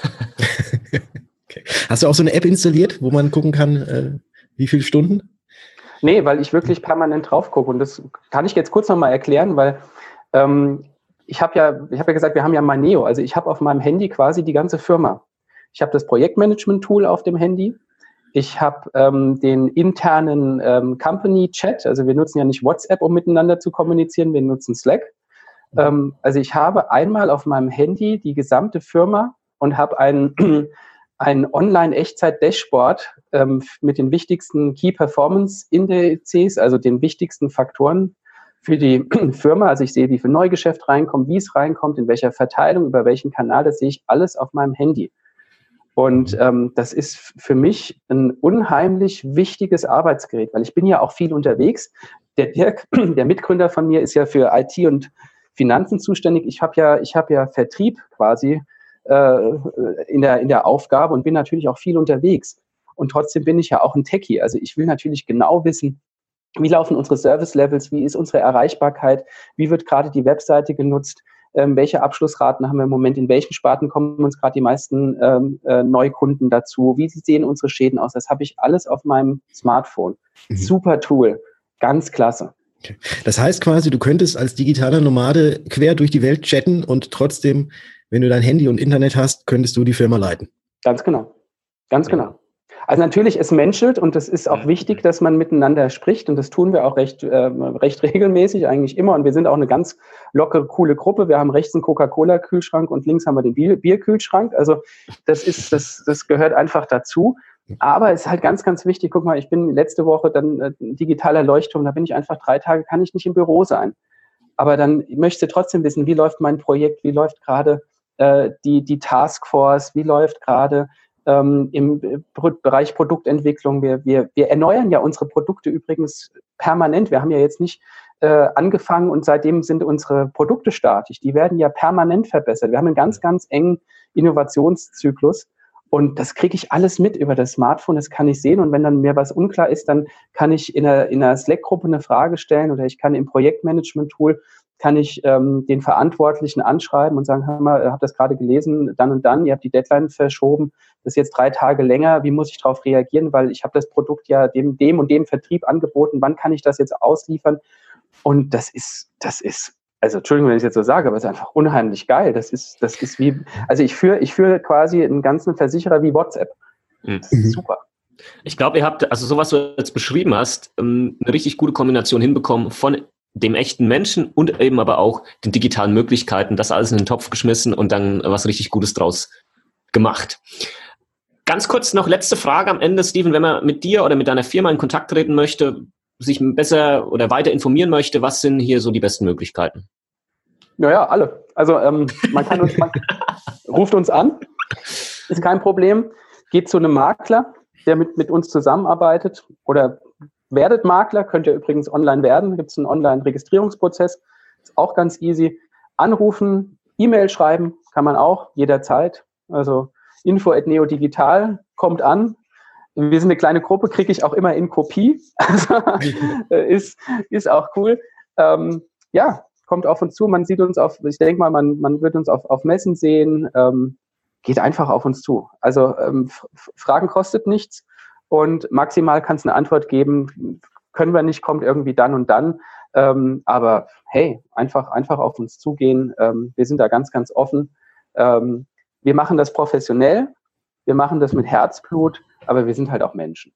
Speaker 2: Okay. Hast du auch so eine App installiert, wo man gucken kann, äh, wie viele Stunden?
Speaker 3: Nee, weil ich wirklich permanent drauf gucke. Und das kann ich jetzt kurz nochmal erklären, weil ähm, ich habe ja, ich habe ja gesagt, wir haben ja Maneo. Also ich habe auf meinem Handy quasi die ganze Firma. Ich habe das Projektmanagement-Tool auf dem Handy. Ich habe ähm, den internen ähm, Company-Chat. Also wir nutzen ja nicht WhatsApp, um miteinander zu kommunizieren. Wir nutzen Slack. Ähm, also ich habe einmal auf meinem Handy die gesamte Firma und habe einen ein Online-Echtzeit-Dashboard ähm, mit den wichtigsten Key-Performance-Indizes, also den wichtigsten Faktoren für die Firma. Also ich sehe, wie viel Neugeschäft reinkommt, wie es reinkommt, in welcher Verteilung, über welchen Kanal, das sehe ich alles auf meinem Handy. Und ähm, das ist für mich ein unheimlich wichtiges Arbeitsgerät, weil ich bin ja auch viel unterwegs. Der Dirk, der Mitgründer von mir, ist ja für I T und Finanzen zuständig. Ich habe ja, ich habe ja Vertrieb quasi in der, in der Aufgabe und bin natürlich auch viel unterwegs. Und trotzdem bin ich ja auch ein Techie. Also ich will natürlich genau wissen, wie laufen unsere Service-Levels, wie ist unsere Erreichbarkeit, wie wird gerade die Webseite genutzt, ähm, welche Abschlussraten haben wir im Moment, in welchen Sparten kommen uns gerade die meisten ähm, äh, Neukunden dazu, wie sehen unsere Schäden aus. Das habe ich alles auf meinem Smartphone. Mhm. Super Tool, ganz klasse.
Speaker 2: Okay. Das heißt quasi, du könntest als digitaler Nomade quer durch die Welt chatten und trotzdem, wenn du dein Handy und Internet hast, könntest du die Firma leiten.
Speaker 3: Ganz genau. Ganz genau. Also natürlich, es menschelt und es ist auch wichtig, dass man miteinander spricht und das tun wir auch recht, äh, recht regelmäßig, eigentlich immer. Und wir sind auch eine ganz lockere, coole Gruppe. Wir haben rechts einen Coca-Cola-Kühlschrank und links haben wir den Bier- Bierkühlschrank. Also das ist, das, das gehört einfach dazu. Aber es ist halt ganz, ganz wichtig. Guck mal, ich bin letzte Woche dann äh, digitaler Leuchtturm, da bin ich einfach drei Tage, kann ich nicht im Büro sein. Aber dann möchtest du trotzdem wissen, wie läuft mein Projekt, wie läuft gerade äh, die, die Taskforce, wie läuft gerade ähm, im Bereich Produktentwicklung. Wir, wir, wir erneuern ja unsere Produkte übrigens permanent. Wir haben ja jetzt nicht äh, angefangen und seitdem sind unsere Produkte statisch. Die werden ja permanent verbessert. Wir haben einen ganz, ganz engen Innovationszyklus. Und das kriege ich alles mit über das Smartphone, das kann ich sehen. Und wenn dann mir was unklar ist, dann kann ich in einer, in einer Slack-Gruppe eine Frage stellen oder ich kann im Projektmanagement-Tool, kann ich ähm, den Verantwortlichen anschreiben und sagen, hör mal, ich habe das gerade gelesen, dann und dann, ihr habt die Deadline verschoben, das ist jetzt drei Tage länger, wie muss ich darauf reagieren, weil ich habe das Produkt ja dem, dem und dem Vertrieb angeboten, wann kann ich das jetzt ausliefern? Und das ist, das ist, also Entschuldigung, wenn ich es jetzt so sage, aber es ist einfach unheimlich geil. Das ist, das ist wie, also ich führe, ich führe quasi einen ganzen Versicherer wie WhatsApp. Das ist super.
Speaker 1: Ich glaube, ihr habt, also so was du jetzt beschrieben hast, eine richtig gute Kombination hinbekommen von dem echten Menschen und eben aber auch den digitalen Möglichkeiten, das alles in den Topf geschmissen und dann was richtig Gutes draus gemacht. Ganz kurz noch letzte Frage am Ende, Steven, wenn man mit dir oder mit deiner Firma in Kontakt treten möchte, sich besser oder weiter informieren möchte, was sind hier so die besten Möglichkeiten?
Speaker 3: Ja, ja, alle. Also ähm, man kann uns, man ruft uns an, ist kein Problem. Geht zu einem Makler, der mit, mit uns zusammenarbeitet, oder werdet Makler, könnt ihr übrigens online werden, gibt es einen Online-Registrierungsprozess, ist auch ganz easy. Anrufen, E-Mail schreiben, kann man auch jederzeit. Also info at neodigital, kommt an. Wir sind eine kleine Gruppe, kriege ich auch immer in Kopie. Also ist, ist auch cool. Ähm, ja, kommt auf uns zu. Man sieht uns auf, ich denke mal, man, man wird uns auf, auf Messen sehen. Ähm, geht einfach auf uns zu. Also ähm, F- Fragen kostet nichts und maximal kann es eine Antwort geben. Können wir nicht, kommt irgendwie dann und dann. Ähm, aber hey, einfach, einfach auf uns zugehen. Ähm, wir sind da ganz, ganz offen. Ähm, wir machen das professionell. Wir machen das mit Herzblut. Aber wir sind halt auch Menschen.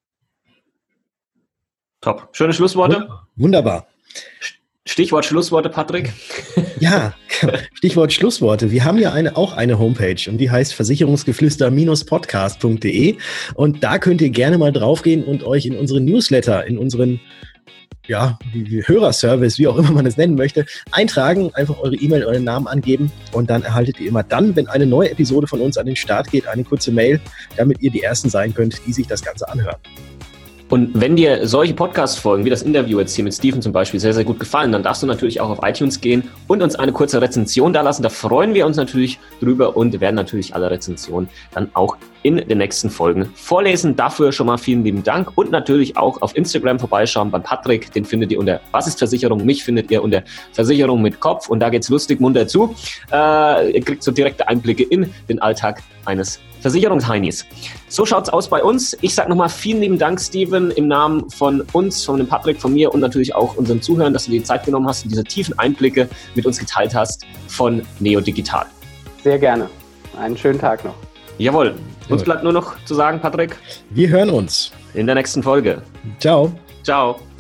Speaker 1: Top. Schöne Schlussworte.
Speaker 2: Wunderbar.
Speaker 1: Stichwort Schlussworte, Patrick.
Speaker 2: Ja, Stichwort Schlussworte. Wir haben ja eine, auch eine Homepage und die heißt versicherungsgeflüster Podcast punkt de und da könnt ihr gerne mal draufgehen und euch in unseren Newsletter, in unseren ja, Hörerservice, wie auch immer man es nennen möchte, eintragen, einfach eure E-Mail, euren Namen angeben und dann erhaltet ihr immer dann, wenn eine neue Episode von uns an den Start geht, eine kurze Mail, damit ihr die Ersten sein könnt, die sich das Ganze anhören.
Speaker 1: Und wenn dir solche Podcast-Folgen wie das Interview jetzt hier mit Steven zum Beispiel sehr, sehr gut gefallen, dann darfst du natürlich auch auf iTunes gehen und uns eine kurze Rezension dalassen. Da freuen wir uns natürlich drüber und werden natürlich alle Rezensionen dann auch in den nächsten Folgen vorlesen. Dafür schon mal vielen lieben Dank und natürlich auch auf Instagram vorbeischauen beim Patrick. Den findet ihr unter Was ist Versicherung? Mich findet ihr unter Versicherung mit Kopf und da geht's lustig munter zu. Äh, ihr kriegt so direkte Einblicke in den Alltag eines Versicherungsheinis. So schaut's aus bei uns. Ich sage nochmal vielen lieben Dank, Steven, im Namen von uns, von dem Patrick, von mir und natürlich auch unseren Zuhörern, dass du dir die Zeit genommen hast und diese tiefen Einblicke mit uns geteilt hast von Neo Digital.
Speaker 3: Sehr gerne. Einen schönen Tag noch.
Speaker 1: Jawohl. Uns bleibt nur noch zu sagen, Patrick.
Speaker 2: Wir hören uns.
Speaker 1: In der nächsten Folge.
Speaker 2: Ciao.
Speaker 1: Ciao.